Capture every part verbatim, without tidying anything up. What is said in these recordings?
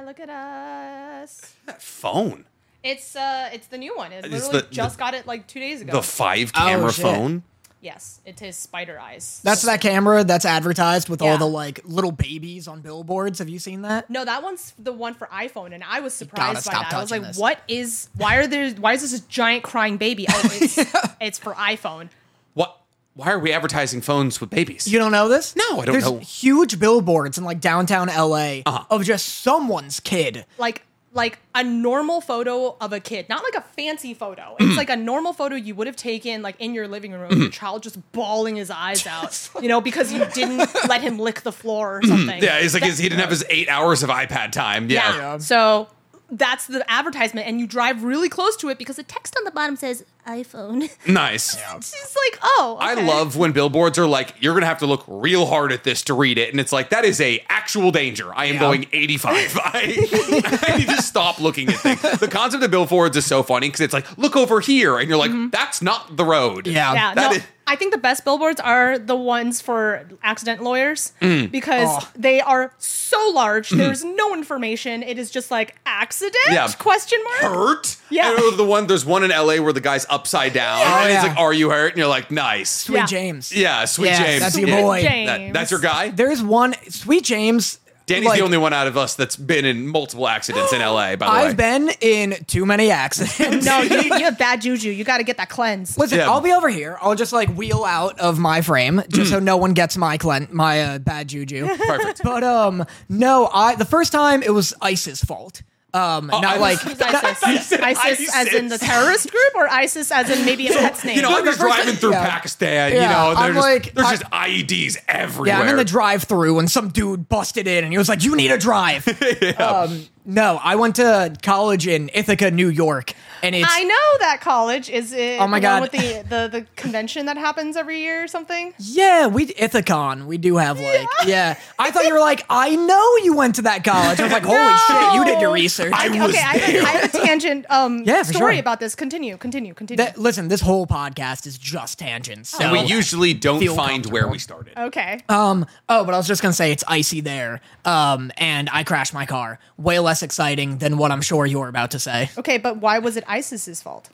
look at us. That phone. It's uh, it's the new one. It It's literally the- just the- got it like two days ago. The five camera Oh, shit. phone. Yes, it is spider eyes. That's that camera that's advertised with Yeah. all the like little babies on billboards. Have you seen that? No, that one's the one for iPhone, and I was surprised by stop that. I was touching like, this. "What is? Why are there? Why is this a giant crying baby? Oh, it's it's for iPhone." What? Why are we advertising phones with babies? You don't know this? No, I don't There's know. huge billboards in like downtown L A Uh-huh. of just someone's kid. Like like a normal photo of a kid, not like a fancy photo. Mm. It's like a normal photo you would have taken like in your living room, Mm-hmm. your child just bawling his eyes out, you know, because you didn't let him lick the floor or something. Yeah, it's like That- his, he didn't have his eight hours of iPad time. Yeah. Yeah. So that's the advertisement, and you drive really close to it because the text on the bottom says iPhone. Nice. It's like, oh, I okay. love when billboards are like, you're going to have to look real hard at this to read it. And it's like, that is a actual danger. I am Yeah. going eighty-five. I, I need to stop looking at things. The concept of billboards is so funny because it's like, look over here. And you're like, that's not the road. Yeah. Yeah, That no, is- I think the best billboards are the ones for accident lawyers Mm. because Oh. they are so large. There's no information. It is just like accident Yeah. question mark. Hurt? Yeah. And the one, there's one in L A where the guy's upside down. Yeah. and it's Yeah. like, are you hurt? And you're like, nice. Sweet Yeah. James. Yeah, Sweet Yeah, James. that's your Yeah. boy. James. That- that's your guy? There's one Sweet James. Danny's like, the only one out of us that's been in multiple accidents in L A, by the way. I've been in too many accidents. No, you, you have bad juju. You got to get that cleansed. Listen, Yeah. I'll be over here. I'll just like wheel out of my frame just so no one gets my clen- my uh, bad juju. Perfect. But um, no, I the first time it was ISIS' fault. Um, I- not like Who's ISIS? said ISIS as in the ISIS. terrorist group, or ISIS as in maybe a pet's name? You know, I'm just driving through Yeah. Pakistan, you Yeah, know, and I'm they're just, like- there's I- just I E Ds everywhere. yeah, I'm in the drive-through and some dude busted in and he was like, "You need a drive." um, no, I went to college in Ithaca, New York, and it's I know that college is it. Oh my the one God. with the, the the convention that happens every year or something. yeah, we Ithacon. We do have like yeah. I thought you were like, I know you went to that college. I was like, holy No. shit, you did your research. I Okay, was I have, a, there. I have a tangent um Yeah, for story sure. about this. Continue, continue, continue. That- listen, this whole podcast is just tangents. So and we usually don't Feel find where comfortable. we started. okay. Um. Oh, but I was just gonna say it's icy there. Um. And I crashed my car. Way less exciting than what I'm sure you're about to say. Okay, but why was it ISIS's fault?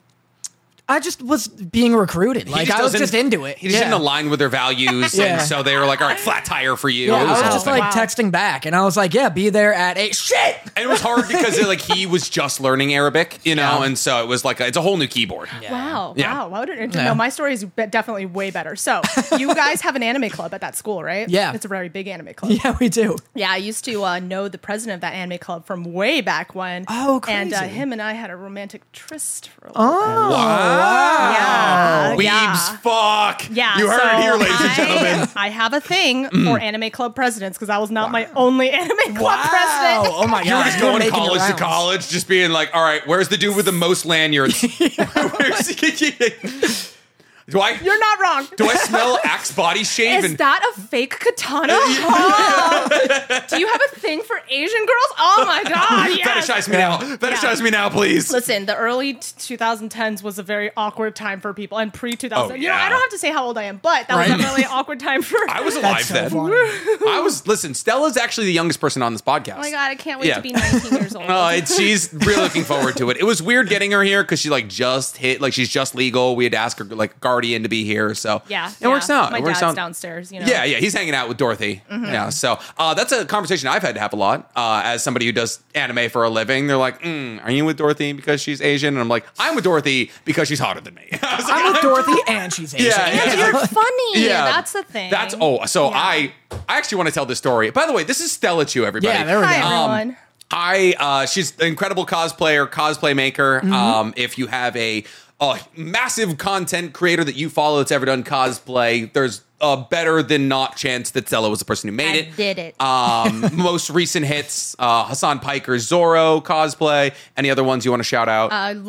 I just was being recruited. Like just I was doesn't- just into it. He just yeah. didn't align with their values, Yeah. and so they were like, all right, flat tire for you. Yeah, It I was was all just thing. like Wow. texting back, and I was like, "Yeah, be there at eight." Shit. And it was hard because like he was just learning Arabic, you know, Yeah. and so it was like a, it's a whole new keyboard. Wow, Yeah. wow. Why would it, Yeah. No, my story is be- definitely way better. So, you guys have an anime club at that school, right? Yeah. It's a very big anime club. Yeah, we do. Yeah, I used to uh, know the president of that anime club from way back when. Oh, And uh, crazy. him and I had a romantic tryst for a little Oh, bit. Wow. Yeah. Weebs yeah. fuck. Yeah, You heard so it here, ladies and I- gentlemen. I have a thing for anime club presidents because I was not my only anime club Wow. president. Oh my god. You were just You're going making the college to rounds. college, just being like, all right, where's the dude with the most lanyards? Where's- do I You're not wrong. do I smell Axe body shave? Is and that a fake katana? Oh. Do you have a thing for Asian girls? Oh my god, yes. fetishize me now? Fetishize Yeah. me now, please. Listen, the early t- twenty tens was a very awkward time for people, and pre two thousand. Oh, You know, yeah. I don't have to say how old I am, but that Right. was definitely an awkward time for. I was alive That's so then. funny. I was listen. Stella's actually the youngest person on this podcast. Oh my god, I can't wait Yeah. to be nineteen years old. Oh, it's, she's really looking forward to it. It was weird getting her here because she like just hit, like she's just legal. We had to ask her like guardian to be here, so yeah, it yeah. works out. My it works dad's out. downstairs. You know. Yeah, yeah, he's hanging out with Dorothy. Yeah, so uh, that's a conversation I've had to have a lot uh, as somebody who does anime for a living. They're like, mm, "Are you with Dorothy because she's Asian?" And I'm like, "I'm with Dorothy because she's hotter than me." I was like, I'm with Dorothy, and she's Asian. Yeah, yeah. And you're funny. Yeah. That's the thing. That's oh, so Yeah. I I actually want to tell this story. By the way, this is Stella Chu, everybody. Yeah, there we Hi, go. everyone. I uh, she's an incredible cosplayer, cosplay maker. Mm-hmm. Um, if you have a, a massive content creator that you follow that's ever done cosplay, there's a better than not chance that Stella was the person who made I it. did it. Um, most recent hits: uh, Hassan Piker's Zorro cosplay. Any other ones you want to shout out? Uh, l-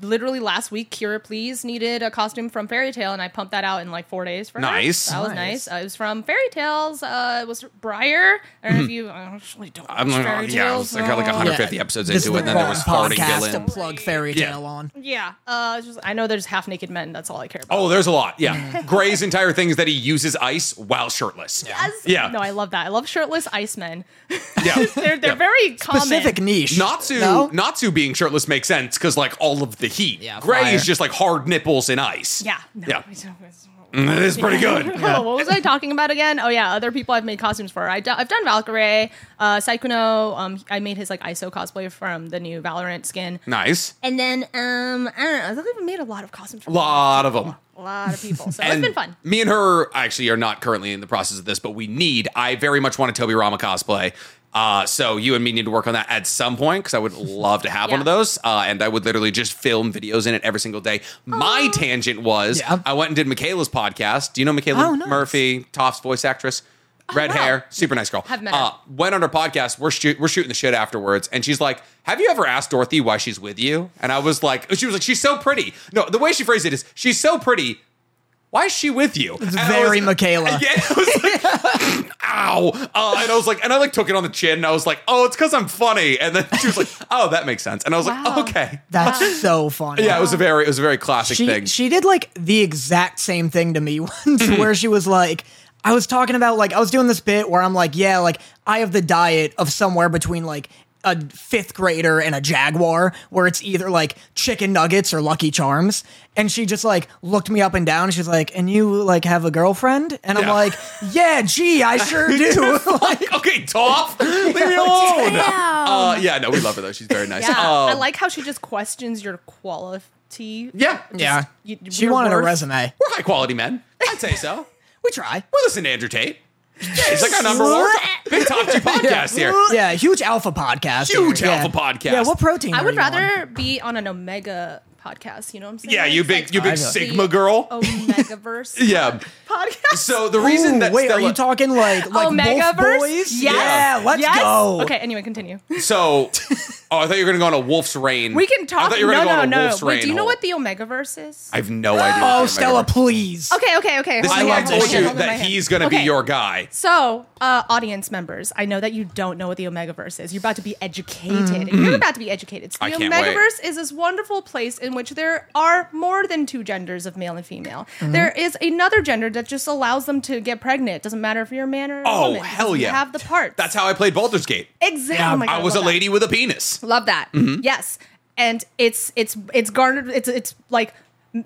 literally last week, Kira Please needed a costume from Fairy Tale, and I pumped that out in like four days for her. Nice. That was Nice. nice. Uh, it was from Fairy Tales. Uh, it was Briar. I don't know if you I actually don't watch I'm like, Fairy yeah, I was Tales. like, got like one hundred Oh. fifty episodes This into is it, and the then there wrong was Harding podcast Gillen. to plug Fairy Yeah. Tale on. Yeah. Uh, it's just, I know there's half naked men. That's all I care about. Oh, there's a lot. Yeah. Gray's entire thing is that he uses ice while shirtless. Yes. Yeah. No, I love that. I love shirtless icemen. Yeah. they're they're Yeah. very common. Specific niche. Natsu, No? Natsu being shirtless makes sense because like all of the heat. Yeah, Gray fire. is just like hard nipples and ice. Yeah. No, Yeah. it's- it's- Mm, it is pretty good. Oh, what was I talking about again? Oh yeah, other people I've made costumes for. I do, I've done Valkyrie, uh, Saikuno. Um, I made his like I S O cosplay from the new Valorant skin, Nice. and then um, I don't know. I think I've made a lot of costumes. For A lot of them. a lot of people. So And it's been fun. Me and her actually are not currently in the process of this, but we need. I very much want a Toby Rama cosplay. Uh, so you and me need to work on that at some point because I would love to have one of Yeah. those. Uh, and I would literally just film videos in it every single day. My tangent was Yeah. I went and did Michaela's podcast. Do you know Michaela Oh, nice. Murphy, Toph's voice actress? Red wow. hair, super nice girl. Have met her. Uh, went on her podcast. We're shoot, we're shooting the shit afterwards, and she's like, "Have you ever asked Dorothy why she's with you?" And I was like, "She was like, she's so pretty." No, the way she phrased it is, "She's so pretty. Why is she with you?" It's And I very was- Michaela. Yeah, I was like, ow. Uh, and I was like, and I like took it on the chin, and I was like, "Oh, it's because I'm funny." And then she was like, "Oh, that makes sense." And I was like, Wow. "Okay." That's so funny. Yeah, it was a very, it was a very classic she thing. she did like the exact same thing to me once where she was like I was talking about like I was doing this bit where I'm like, yeah, like I have the diet of somewhere between like a fifth grader and a jaguar where it's either like chicken nuggets or Lucky Charms. And she just like looked me up and down. She's like, and you like have a girlfriend? And I'm Yeah. like, yeah, gee, I sure do. Like, Okay, Toph, leave me alone. Damn. Uh, yeah, no, we love her though. She's very nice. Yeah, I Um, like how she just questions your quality. Yeah, yeah. You- She your wanted a worth. resume. we're high quality men. I'd say so. We try. We listen to Andrew Tate. Yeah, he's like our number one big top two podcast here. Yeah, huge alpha podcast. Huge here. alpha Yeah. podcast. Yeah, what protein? I are would you on? rather be on an Omega podcast. You know what I'm saying? Yeah, you It's big, like you big I- Sigma girl. Omegaverse. Yeah. podcast. So the reason Ooh, that wait, Stella, are you talking like like Omegaverse? Wolf Boys? Yes. Yeah, let's Yes. go. Okay. Anyway, continue. So, oh, I thought you were gonna go on a Wolf's Reign. We can talk. I thought you were gonna no, go on no, a no. Wolf's Wait, Reign. do you know hole. what the Omegaverse is? I have no idea. Oh, what Stella, Omega- please. Okay, okay, okay. This is Hold why on, I love hold told this on, you hold on, that hold on. he's gonna be Okay. your guy. So, uh, audience members, I know that you don't know what the Omegaverse is. You're about to be educated. Mm-hmm. And you're about to be educated. So I the can't wait. Omegaverse is this wonderful place in which there are more than two genders of male and female. Mm-hmm. There is another gender that just allows them to get pregnant. Doesn't matter if you're a man or a Oh, woman. hell because you yeah. have the parts. That's how I played Baldur's Gate. exactly. Yeah, oh my God, I was a love that. lady with a penis. Love that. Mm-hmm. Yes, and it's it's it's garnered. It's it's like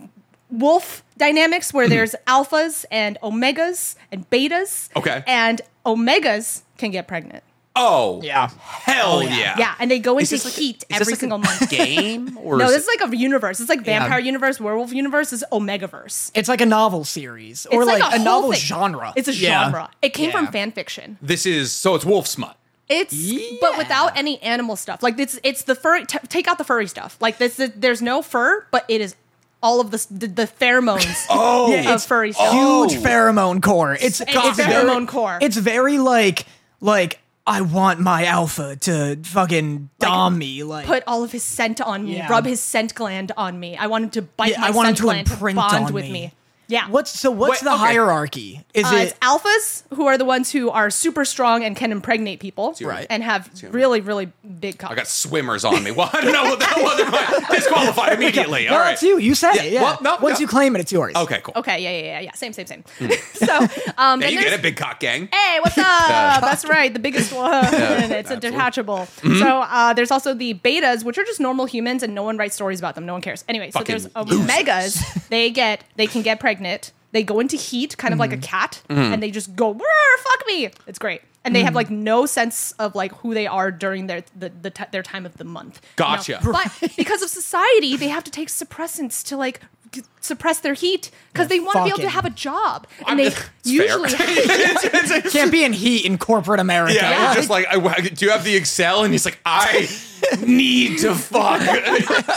wolf dynamics where there's alphas and omegas and betas. Okay. And omegas can get pregnant. Oh, Yeah. hell yeah. Yeah, and they go Is into this like a- heat is this every like a single month. Game or No, is this it- is like a universe. It's like vampire Yeah. universe, werewolf universe. Is Omegaverse. It's like a novel series or It's like, like a, a whole novel thing. genre. It's a Yeah. genre. It came Yeah. from fan fiction. This is so it's wolf smut. It's but without any animal stuff. Like it's it's the furry. T- take out the furry stuff. Like this, there's no fur, but it is all of the the, the pheromones Oh, Yeah, of it's furry stuff. Huge Oh. pheromone core. It's, It's it's pheromone very, core. It's very like like I want my alpha to fucking dom me. Like Put all of his scent on me. Yeah. Rub his scent gland on me. I want him to bite Yeah, my I want him scent to gland to imprint bond on with me. me. Yeah. what's so what's Wait, the okay. hierarchy? Is Uh, it it's alphas who are the ones who are super strong and can impregnate people, Right. and have really, really big cocks. I got swimmers on me. Well, I don't know what that was. Never mind. Disqualified immediately. no, All right. it's you. You said Yeah, it. Yeah. well, no, Once no. you claim it, it's yours. Okay, cool. Okay, yeah, yeah, yeah, yeah. Same, same, same. so, um, Yeah, then you there's get it, big cock gang. Hey, what's up? That's right, the biggest one. It's a detachable. Mm-hmm. So uh, there's also the betas, which are just normal humans, and no one writes stories about them. No one cares. Anyway, so Fucking there's omegas. They get, they can get pregnant. They go into heat, kind of like a cat, Mm-hmm. and they just go, "Brr, fuck me." It's great. And they have like no sense of like who they are during their the, the t- their time of the month. You know? Gotcha. But because of society, they have to take suppressants to like g- suppress their heat because they want to be able to fucking- have a job, I'm- and they it's fair. usually have Can't be in heat in corporate America. Yeah, Yeah. just like, I, do you have the Excel? And he's like, I need to fuck.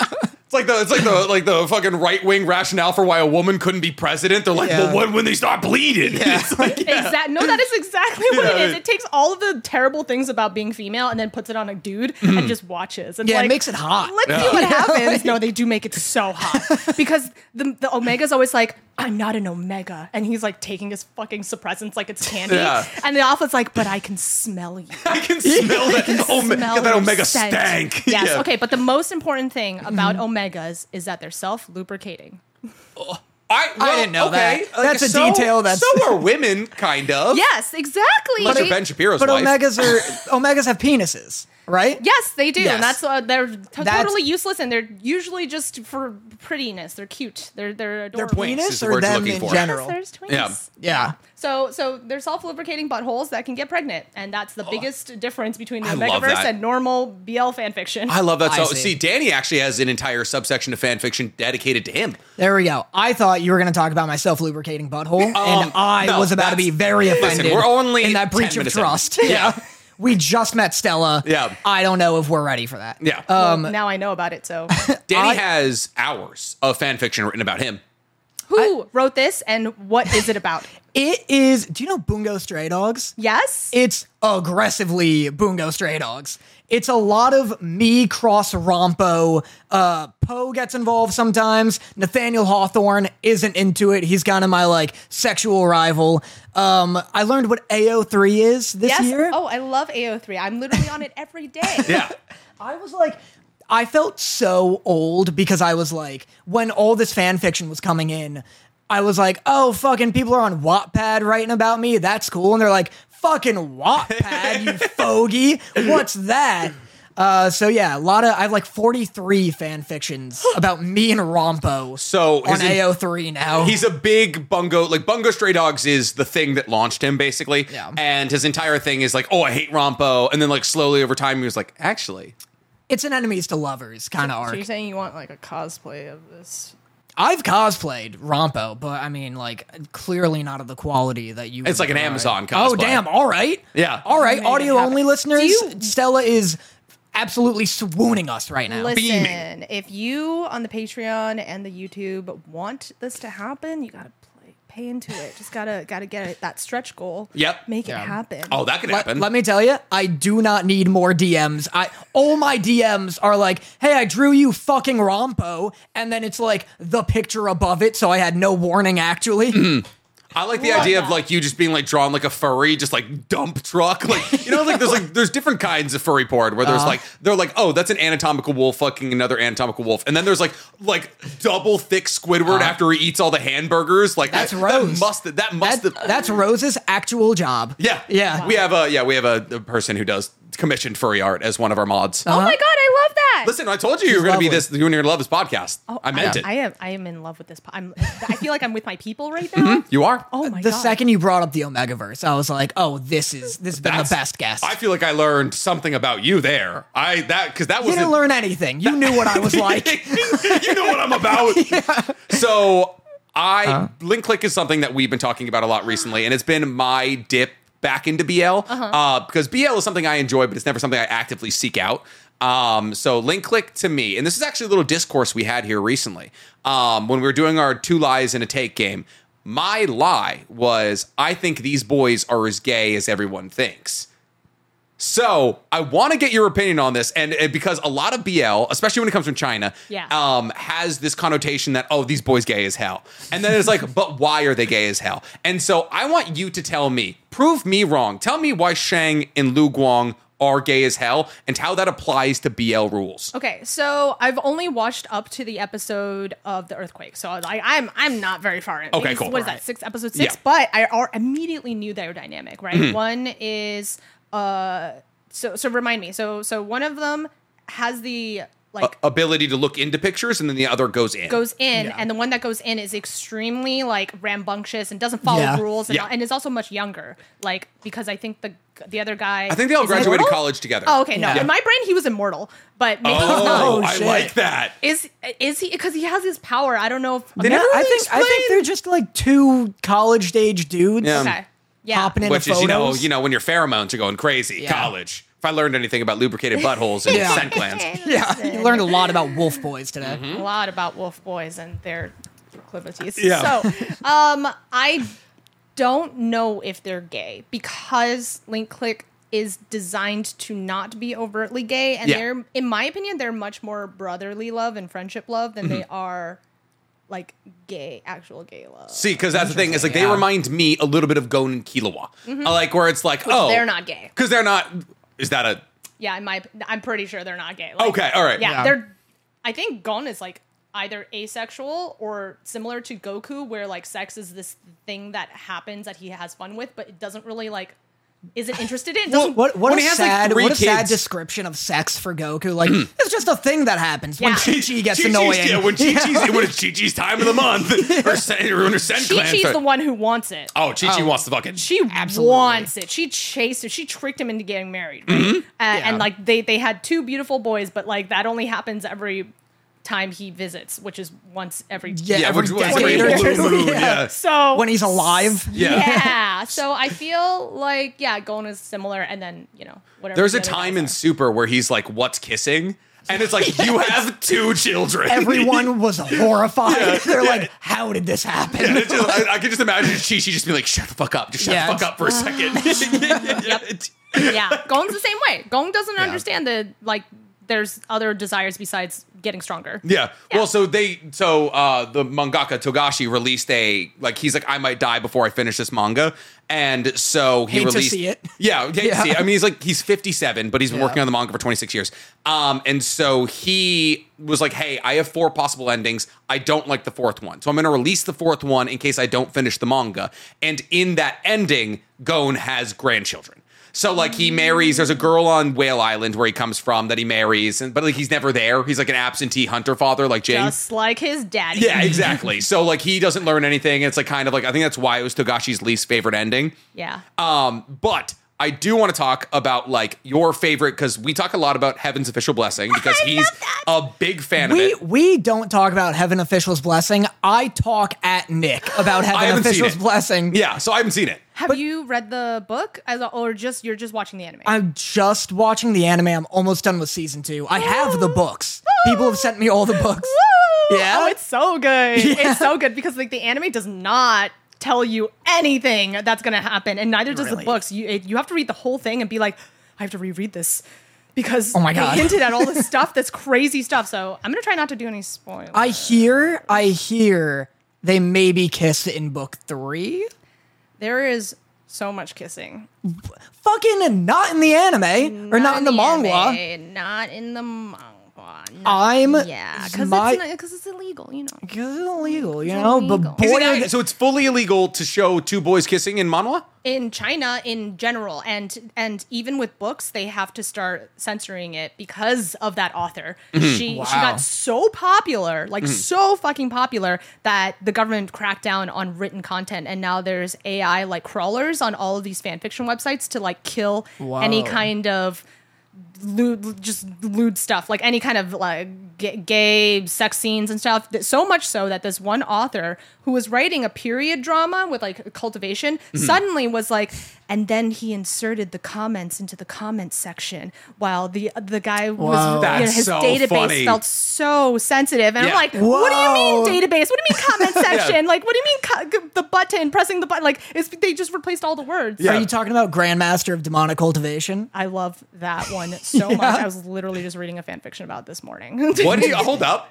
It's like the it's like the like the fucking right wing rationale for why a woman couldn't be president. They're like, Yeah. well, when when they start bleeding. It's like, yeah. Exact. No, that is exactly what Yeah. it is. It takes all of the terrible things about being female and then puts it on a dude and just watches. And Yeah, it like, makes it hot. Let's Yeah. see what Yeah, happens. like- No, they do make it so hot because the the Omega's always like, I'm not an Omega, and he's like taking his fucking suppressants like it's candy. Yeah. And the Alpha's like, but I can smell you. I can smell that. Ome- Smell got that your omega scent. stank. Yes. Yeah. Okay. But the most important thing about Omegas is that they're self-lubricating. I, well, didn't know okay. that. That's a so- detail that's- so are women, kind of. Yes, exactly. Unless They- you're Ben Shapiro's But wife. omegas are omegas have penises, right? Yes, they do, Yes. and that's uh, they're t- That's- totally useless, and they're usually just for prettiness. They're cute. They're they're Their adorable. Twinks is penis the or word you're them looking in for. general. Yes, there's twinks. Yeah. Yeah. So so they're self-lubricating buttholes that can get pregnant, and that's the biggest difference between the I love Omegaverse that. and normal B L fan fiction. I love that. I So, see. see, Danny actually has an entire subsection of fan fiction dedicated to him. There we go. I thought you were going to talk about my self-lubricating butthole, Um, and I no, was about to be that's- very listen, offended. we're only in that ten breach of minutes in. trust. Yeah. We just met Stella. Yeah. I don't know if we're ready for that. Yeah. Well, Um, now I know about it. So Danny I- has hours of fan fiction written about him. who wrote this, and what is it about? It is. Do you know Bungo Stray Dogs? Yes. It's aggressively Bungo Stray Dogs. It's a lot of me cross Rompo. Uh, Poe gets involved sometimes. Nathaniel Hawthorne isn't into it. He's kind of my like sexual rival. Um, I learned what A O three is this yes. year. Oh, I love A O three. I'm literally on it every day. Yeah. I was like, I felt so old because I was like, when all this fan fiction was coming in, I was like, oh, fucking people are on Wattpad writing about me. That's cool. And they're like, fucking Wattpad, you fogey. What's that? Uh, so yeah, a lot of I have like forty-three fan fictions about me and Rompo. So on his en- A O three now. He's a big Bungo, like Bungo Stray Dogs is the thing that launched him, basically. Yeah. And his entire thing is like, oh, I hate Rompo. And then like slowly over time, he was like, actually. It's an enemies to lovers kind of So arc. you're saying you want like a cosplay of this? I've cosplayed Rompo, but I mean, like, clearly not of the quality that you. It's would like an provide. Amazon Oh, cosplay. damn! All right, Yeah. all right. Make it Audio happen. only listeners, Do you- Stella is absolutely swooning us right now. Listen, beaming. if you on the Patreon and the YouTube want this to happen, you gotta play, pay into it. Just gotta gotta get it, that stretch goal. Yep. Make Yeah. it happen. Oh, that could Let, happen. let me tell you, I do not need more D Ms. I all my D Ms are like, "Hey, I drew you fucking Rompo," and then it's like the picture above it, so I had no warning. Actually, I like the Love idea of that. like you just being like drawn like a furry, just like dump truck. Like, you know, like there's like there's different kinds of furry porn where Uh-huh. there's like they're like, oh, that's an anatomical wolf fucking another anatomical wolf. And then there's like like double thick Squidward after he eats all the hamburgers. Like Uh-huh. That's that, Rose. That must that must that, have that's Rose's actual job. Yeah. Yeah. We have a yeah, we have a, a person who does commissioned furry art as one of our mods. Oh my god, I love that. Listen, I told you you were going to be lovely. this. You were going to love this podcast. Oh, I meant it. I am. I am in love with this. po- I'm. I feel like I'm with my people right now. you are. Oh my The god. second you brought up the Omegaverse, I was like, "Oh, this is this has been That's- the best guest." I feel like I learned something about you there. I that because that You was didn't learn anything. You knew what I was like. you know what I'm about. So I link click is something that we've been talking about a lot recently, and it's been my dip back into B L uh, because B L is something I enjoy, but it's never something I actively seek out. Um, so link click to me, and this is actually a little discourse we had here recently um, when we were doing our two lies and a take game. My lie was I think these boys are as gay as everyone thinks. So I want to get your opinion on this, and, and because a lot of B L, especially when it comes from China, Yeah. um, has this connotation that oh, these boys gay as hell, and then it's like, but why are they gay as hell? And so I want you to tell me, prove me wrong, tell me why Shang and Lu Guang are gay as hell, and how that applies to B L rules. Okay, so I've only watched up to the episode of the earthquake, so I, I'm I'm not very far in. Okay, Maybe- cool. What is Alright. that? Six episode six. Yeah. But I ar- immediately knew they were dynamic. Right. One is uh. So so remind me. So so one of them has the like A- ability to look into pictures, and then the other goes in. goes in, Yeah. and the one that goes in is extremely like rambunctious and doesn't follow Yeah. rules, and, Yeah. and is also much younger. Like because I think the the other guy. I think they all is graduated immortal? college together. Oh, okay. No, Yeah. in my brain he was immortal, but maybe he's not. Oh, Oh, I shit. like that. Is is he? Because he has his power. I don't know if. They Yeah, never I really think I think explain- they're just like two college age dudes Yeah. Okay. Yeah. hopping into Which is, you know, photos. you know, when your pheromones are going crazy, Yeah. college. if I learned anything about lubricated buttholes and Yeah. scent glands. Yeah, you learned a lot about wolf boys today. Mm-hmm. A lot about wolf boys and their proclivities. Yeah. So, um, I don't know if they're gay because Link Click is designed to not be overtly gay, and Yeah. they're, in my opinion, they're much more brotherly love and friendship love than Mm-hmm. they are like gay, actual gay love. See, because that's the thing is like they Yeah. remind me a little bit of Gon and Killua, Uh, like where it's like, oh, they're not gay. because they're not. Is that a Yeah, in my, I'm pretty sure they're not gay. Like, okay? All right, Yeah, Yeah. they're. I think Gon is like either asexual or similar to Goku, where like sex is this thing that happens that he has fun with, but it doesn't really like isn't interested in. It doesn't, What what When a he has, like, sad three what a sad kids. description of sex for Goku. Like it's just a thing that happens when Yeah. Chi Chi gets Chi-Chi's- annoying. Yeah, when Chi Chi's when it's Chi Chi's time of the month, or sen- or when her Sen Chi clan Chi's start- the one who wants it. Oh, Chi Chi Oh. wants the fucking. She Absolutely. wants it. She chased it. She tricked him into getting married. Right? Uh, And like they they had two beautiful boys, but like that only happens every time he visits, which is once every Yeah, yeah, every which was decade a or blue two. moon, Yeah. yeah. So When he's alive. Yeah. yeah. So I feel like yeah, Gon is similar, and then you know whatever. There's the a other time guys in are. Super where he's like, "What's kissing?" And it's like, "You have two children." Everyone was horrified. They're like, how did this happen? And it's just, I, I can just imagine Chi Chi just be like, "Shut the fuck up! Just shut Yeah, the fuck up for a second." Yep. Yeah, Gon's the same way. Gon doesn't understand that like there's other desires besides getting stronger. Yeah. Well, so they, so uh, the mangaka Togashi released a like he's like I might die before I finish this manga, and so he Hate to released. see it. Yeah, hate to Yeah. see it. I mean, he's like he's fifty-seven, but he's been Yeah. working on the manga for twenty-six years. Um, and so he was like, "Hey, I have four possible endings. I don't like the fourth one, so I'm going to release the fourth one in case I don't finish the manga." And in that ending, Gon has grandchildren. So like he marries. There's a girl on Whale Island where he comes from that he marries, and but like he's never there. He's like an absentee hunter father, like James. Just like his daddy. Yeah, exactly. So like he doesn't learn anything. It's like kind of like I think that's why it was Togashi's least favorite ending. Yeah. Um, but I do want to talk about like your favorite because we talk a lot about Heaven's official blessing because I he's love that. a big fan We of it. we don't talk about Heaven Official's Blessing. I talk at Nick about Heaven haven't seen Official's it. Blessing. Yeah, so I haven't seen it. Have you read the book, as a, or just you're just watching the anime? I'm just watching the anime. I'm almost done with season two. I have the books. People have sent me all the books. Woo! Yeah? Oh, it's so good. Yeah. It's so good because like the anime does not tell you anything that's going to happen, and neither does Really? the books. You it, you have to read the whole thing and be like, I have to reread this because Oh my God. they hinted at all this stuff that's crazy stuff. So I'm gonna try not to do any spoilers. I hear, I hear they maybe kiss in book three. there is so much kissing. Fucking not in the anime or not, in the, manga. anime, not in the manga. Not- I'm yeah, because my- it's because it's illegal, you know. Because it's illegal, you It's know. illegal. But Is boy, it are act- they- so it's fully illegal to show two boys kissing in manhwa? In China in general, and and even with books, they have to start censoring it because of that author. Mm-hmm. She she Wow. got so popular, like so fucking popular, that the government cracked down on written content, and now there's A I like crawlers on all of these fan fiction websites to like kill any Whoa. kind of lewd, just lewd stuff, like any kind of like g- gay sex scenes and stuff. That- So much so that this one author who was writing a period drama with like cultivation suddenly was like, and then he inserted the comments into the comment section while the the guy was Whoa. you know, That's his so database funny. felt so sensitive, and Yeah. I'm like, what do you mean Whoa. database? What do you mean comment section? Like, what do you mean co- the button pressing the button? Like, it's, they just replaced all the words. Yeah. Are you talking about Grandmaster of Demonic Cultivation? I love that one so Yeah. much. I was literally just reading a fan fiction about it this morning. What do you hold up?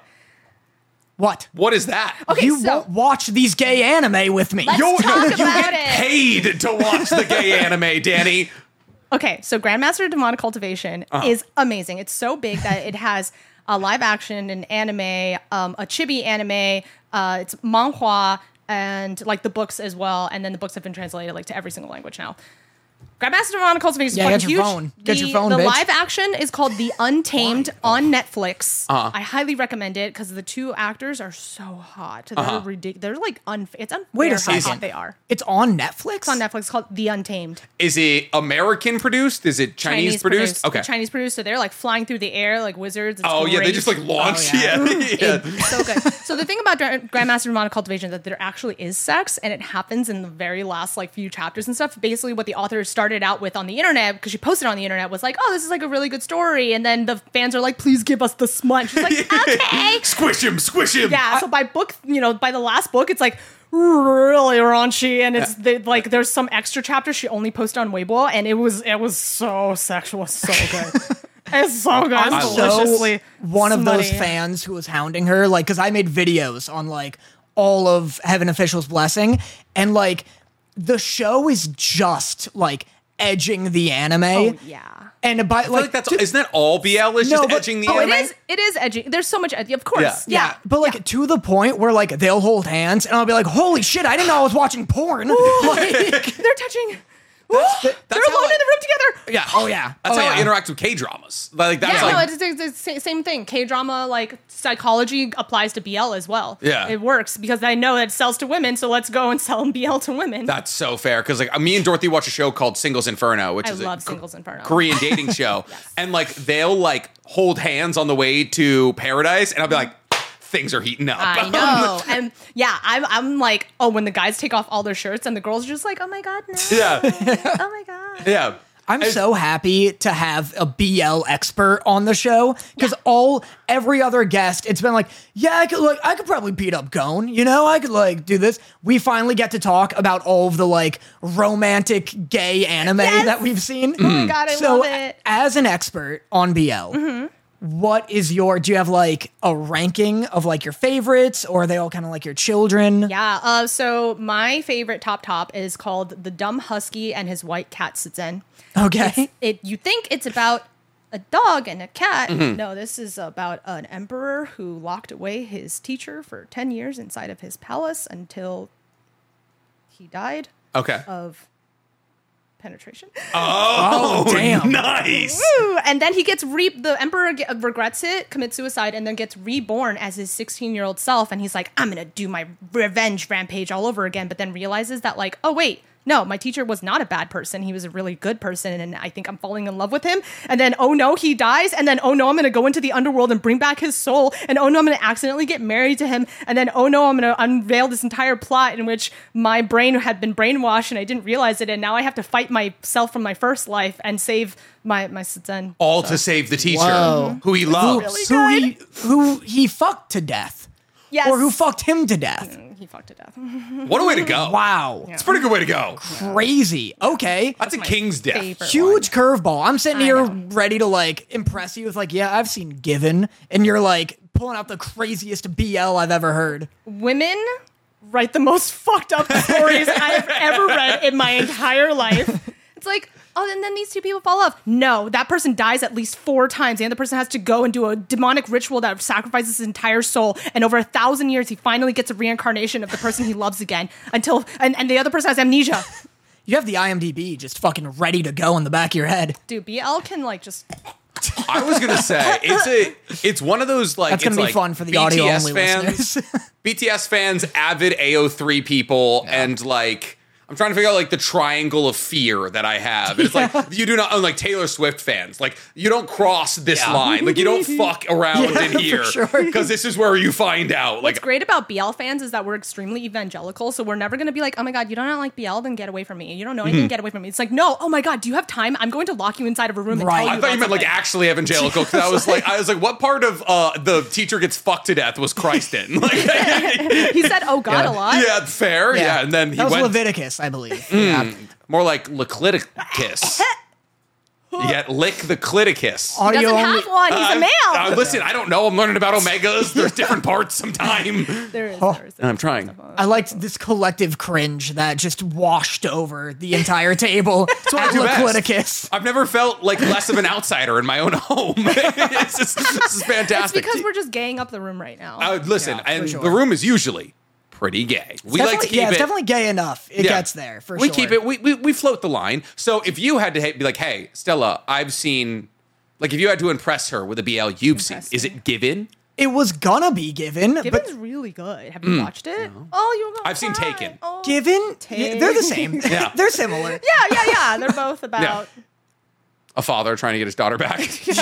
What? What is that? Okay, You so won't watch these gay anime with me. Let's You- talk you about get it. paid to watch the gay anime, Danny. okay, so Grandmaster of Demonic Cultivation Uh-huh. is amazing. It's so big that it has a live action, an anime, um, a chibi anime. Uh, it's manhwa and like the books as well. And then the books have been translated like to every single language now. Grandmaster of Demonic Cultivation is Yeah, fucking get your huge. phone. Get the, your phone, The bitch. live action is called The Untamed on Netflix. Uh-huh. I highly recommend it because the two actors are so hot. They're Uh-huh. ridiculous. They're like unfair. It's unfair Wait a how second. hot they are. It's on Netflix? It's on Netflix. It's called The Untamed. Is it American produced? Is it Chinese, produced? Okay. Chinese produced. So they're like flying through the air like wizards. It's Oh yeah, they great. just like launch. Oh, yeah. yeah. yeah. so good. So the thing about Dra- Grandmaster of Demonic Cultivation is that there actually is sex, and it happens in the very last like few chapters and stuff. Basically, what the author started started out with on the internet, because she posted on the internet, was like, oh, this is like a really good story. And then the fans are like, please give us the smut. She's like, okay. Squish him, squish him. Yeah, so by book, you know, by the last book, it's like really raunchy, and it's they, like there's some extra chapters she only posted on Weibo, and it was it was so sexual, so good. It's so good. I'm It's so deliciously one of those smutty. fans who was hounding her, like, because I made videos on like all of Heaven Official's Blessing, and like the show is just like edging the anime. Oh yeah. And by I feel like, that's isn't that all B L is No, just but- edging the Oh, it anime? is. It is edgy. There's so much edgy. Of course. Yeah. Yeah. Yeah, but like to the point where like they'll hold hands and I'll be like, "Holy shit! I didn't know I was watching porn." Like, They're touching. They're that's alone how I- in the room together. Yeah. Oh, yeah. That's Oh, how yeah. I interact with K dramas. Like that's Yeah, like no, it's, it's, it's the same thing. K drama, like psychology, applies to B L as well. Yeah. it works because I know that it sells to women, so let's go and sell B L to women. that's so fair because like me and Dorothy watch a show called Singles Inferno, which I is love a Singles Inferno. Korean dating show, and like they'll like hold hands on the way to paradise, and I'll be like, things are heating up. I know, and yeah, I'm I'm like, oh, when the guys take off all their shirts and the girls are just like, oh my god, no, Yeah. oh my god. Yeah. I'm And- so happy to have a B L expert on the show because all every other guest, it's been like, yeah, I could like I could probably beat up Gon, you know, I could like do this. We finally get to talk about all of the like romantic gay anime Yes. that we've seen. Oh my god, I so love it. as an expert on B L, what is your? Do you have like a ranking of like your favorites, or are they all kind of like your children? Yeah. Uh, so my favorite top top is called The Dumb Husky and His White Cat Sitsen. Okay. It you think it's about a dog and a cat. Mm-hmm. No, this is about an emperor who locked away his teacher for ten years inside of his palace until he died Okay. of penetration. Oh, damn. Nice. Woo! And then he gets re the emperor ge- regrets it, commits suicide, and then gets reborn as his sixteen year old self. And he's like, I'm gonna do my revenge rampage all over again. But then realizes that like, oh wait, no, my teacher was not a bad person. He was a really good person, and I think I'm falling in love with him. And then oh no, he dies. And then oh no, I'm gonna go into the underworld and bring back his soul. And oh no, I'm gonna accidentally get married to him. And then oh no, I'm gonna unveil this entire plot in which my brain had been brainwashed and I didn't realize it. And now I have to fight myself from my first life and save my my Sitsen. All to save the teacher Whoa. who he Who, loves. who he who he fucked to death, Yes. or who fucked him to death. He fucked to death. What a way to go. Wow, It's a pretty good way to go. crazy. Okay. That's a my king's death. favorite Huge curveball. I'm sitting I here know. ready to like impress you with like, yeah, I've seen Given, and you're like pulling out the craziest B L I've ever heard. Women write the most fucked up stories I've ever read in my entire life. It's like, oh, and then these two people fall off. No, that person dies at least four times. The other person has to go and do a demonic ritual that sacrifices his entire soul. And over a thousand years, he finally gets a reincarnation of the person he loves again. Until and, and the other person has amnesia. You have the I M D B just fucking ready to go in the back of your head. Dude, B L can like just I was gonna say it's a it's one of those like That's gonna it's be like fun for the B T audio S only fans, listeners. B T S fans, avid A O three people, and like I'm trying to figure out like the triangle of fear that I have. And it's like you do not unlike Taylor Swift fans. Like you don't cross this Yeah. line. Like you don't fuck around Yeah, in for here sure. because this is where you find out. Like What's great about B L fans is that we're extremely evangelical, so we're never going to be like, oh my god, you don't like B L, then get away from me. You don't know anything, get away from me. It's like, no, oh my god, do you have time? I'm going to lock you inside of a room and Right. tell you I thought you about meant like something. actually evangelical because I was like I was like what part of uh, the teacher gets fucked to death was Christ in? Like He said, oh god, Yeah. a lot. yeah, fair. Yeah. and then he that was went Leviticus, I believe. Yeah. more like Licliticus. You get lick the cliticus. He Audio doesn't only. have one. He's a male. Uh, listen, I don't know. I'm learning about omegas. There's different parts sometime. there is. Oh. there is- I'm trying. I liked this collective cringe that just washed over the entire table what I at do best. Leviticus. I've never felt like less of an outsider in my own home. it's just, this is It's fantastic. because we're just gaying up the room right now. Uh, listen, Yeah, for and sure. the room is usually pretty gay. We like to Definitely- keep yeah, it. it's definitely gay enough. It Yeah. gets there for we sure. keep it. We, we we float the line. So if you had to ha- be like, hey, Stella, I've seen. Like if you had to impress her with a B L you've seen, Impress is me. it Given? It was gonna be given, Given's but really good. Have you watched it? Oh, you're gonna I've seen cry. Taken. Oh. given, yeah, they're the same. Yeah. they're similar. Yeah, yeah, yeah. They're both about A father trying to get his daughter back.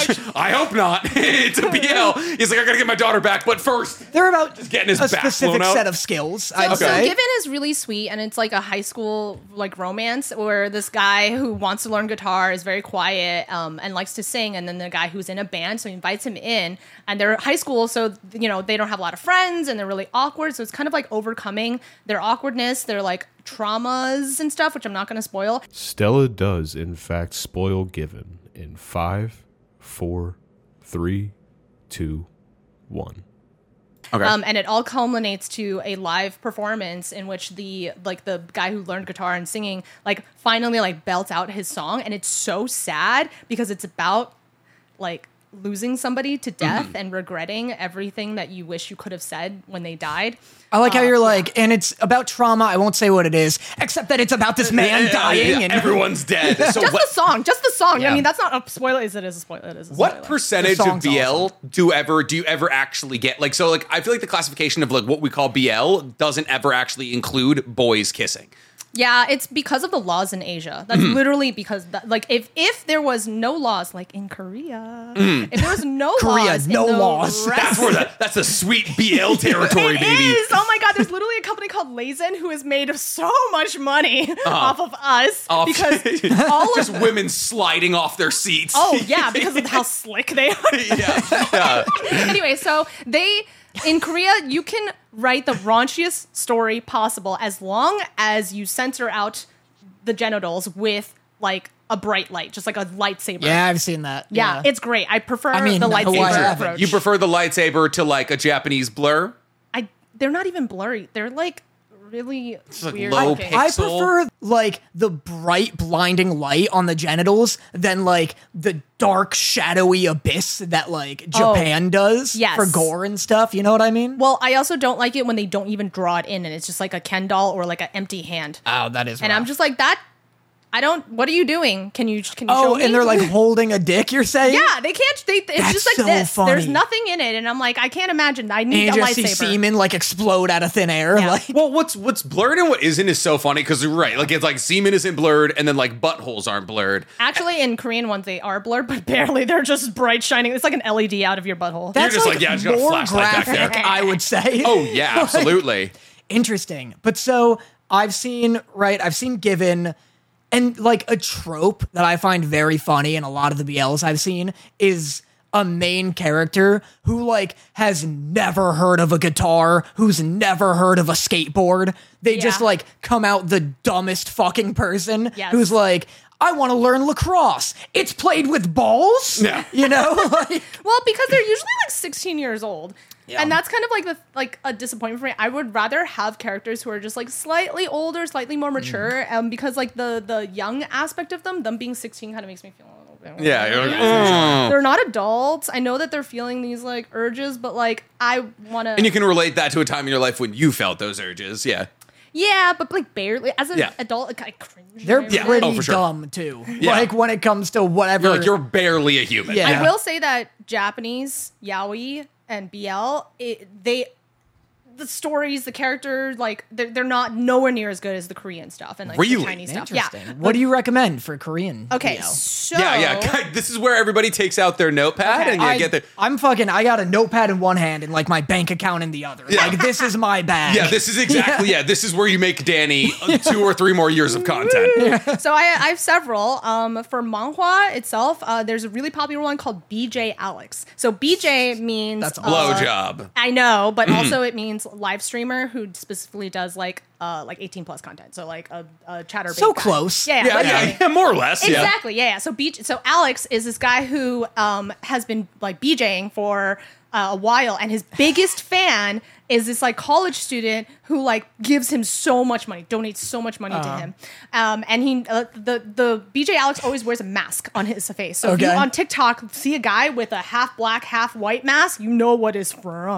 I hope not. It's a B L. He's like, I gotta get my daughter back, but first, They're about just getting his a back specific blown out. set of skills, I'd So say. Given is really sweet, and it's like a high school like romance where this guy who wants to learn guitar is very quiet um, and likes to sing, and then the guy who's in a band, so he invites him in, and they're high school, so you know they don't have a lot of friends, and they're really awkward. So it's kind of like overcoming their awkwardness, their like traumas and stuff, which I'm not going to spoil. Stella does, in fact, spoil Given in five, four, three, two, one. Okay. Um, and it all culminates to a live performance in which the like the guy who learned guitar and singing like finally like belts out his song, and it's so sad because it's about like losing somebody to death Mm-hmm. and regretting everything that you wish you could have said when they died. I like how Uh, you're like, and it's about trauma. I won't say what it is, except that it's about this man Yeah, dying. yeah, and everyone's dead. So Just what? the song, just the song. Yeah. I mean, that's not a spoiler. Is it is a spoiler? It is a What spoiler. percentage The of song's B L awesome. do ever do you ever actually get? Like, so like I feel like the classification of like what we call B L doesn't ever actually include boys kissing. Yeah, it's because of the laws in Asia. That's Mm-hmm. literally because, that, like, if if there was no laws, like in Korea, if there was no Korea, laws, in no the laws. rest- That's where the that's a sweet B L territory, It baby. is. Oh my god, there's literally a company called Lazen who has made so much money off of us Off- because all of Just women sliding off their seats. oh yeah, because of how slick they are. yeah, yeah. Anyway, so they in Korea, you can write the raunchiest story possible as long as you censor out the genitals with like a bright light, just like a lightsaber. yeah, I've seen that. Yeah, it's great. I prefer I mean, the who lightsaber hasn't? approach. You prefer the lightsaber to like a Japanese blur? I they're not even blurry. They're like really like weird. low looking. pixel. I prefer like the bright, blinding light on the genitals than like the dark, shadowy abyss that like Japan does yes. for gore and stuff. You know what I mean? Well, I also don't like it when they don't even draw it in and it's just like a Ken doll or like an empty hand. Oh, that is. And I'm just like that. I don't. What are you doing? Can you can you Oh, show me? and they're like holding a dick. You're saying? yeah, they can't. They, it's That's just like so this. funny. There's nothing in it, and I'm like, I can't imagine. I And need you a just see lightsaber. semen like explode out of thin air. Yeah. Like, Well, what's what's blurred and what isn't is so funny because you're right. Like it's like semen isn't blurred and then like buttholes aren't blurred. Actually, in Korean ones, they are blurred, but barely. They're just bright shining. It's like an L E D out of your butthole. that's just like, like, yeah, I just got a more flashlight back there. graphic, I would say. Oh yeah, absolutely. Interesting. But so I've seen, right, I've seen Given, and like a trope that I find very funny in a lot of the B Ls I've seen is a main character who like has never heard of a guitar, who's never heard of a skateboard. They Yeah. just like come out the dumbest fucking person Yes. who's like, I want to learn lacrosse. It's played with balls. Yeah. You know? Like, Well, because they're usually like sixteen years old. Yeah. And that's kind of like the like a disappointment for me. I would rather have characters who are just like slightly older, slightly more mature, Mm. um, because like the the young aspect of them, them being sixteen, kind of makes me feel a little bit. Yeah, you're like, "Mm." They're not adults. I know that they're feeling these like urges, but like I want to. And you can relate that to a time in your life when you felt those urges. Yeah. Yeah, but like barely. As an Yeah. adult, like, I cringe. they're every Yeah. pretty Oh, for sure. dumb too. Yeah. Like when it comes to whatever. You're like you're barely a human. Yeah. I will say that Japanese yaoi and B L, it, they, the stories, the characters, like they're, they're not nowhere near as good as the Korean stuff and like Really? the Chinese stuff. Yeah. Interesting. What do you recommend for Korean? Okay, B L? so Yeah, yeah. This is where everybody takes out their notepad Okay. and you I, get the. I'm fucking. I got a notepad in one hand and like my bank account in the other. Yeah. Like this is my bag. Yeah, this is exactly. Yeah, this is where you make Danny uh, two or three more years of content. So I, I have several. Um, for manhwa itself, uh, there's a really popular one called B J Alex. So B J means That's uh, Blowjob. I know, but also it means live streamer who specifically does like uh like eighteen plus content. So like a, a chatter. So close. Yeah, Yeah, like, yeah, yeah, more or less. Yeah. Exactly. Yeah. yeah. So B- so Alex is this guy who um has been like BJing for uh, a while, and his biggest fan is this like college student who like gives him so much money, donates so much money to him, um, and he uh, the the B J Alex always wears a mask on his face. So if you Okay. on TikTok see a guy with a half black, half white mask, you know what is from.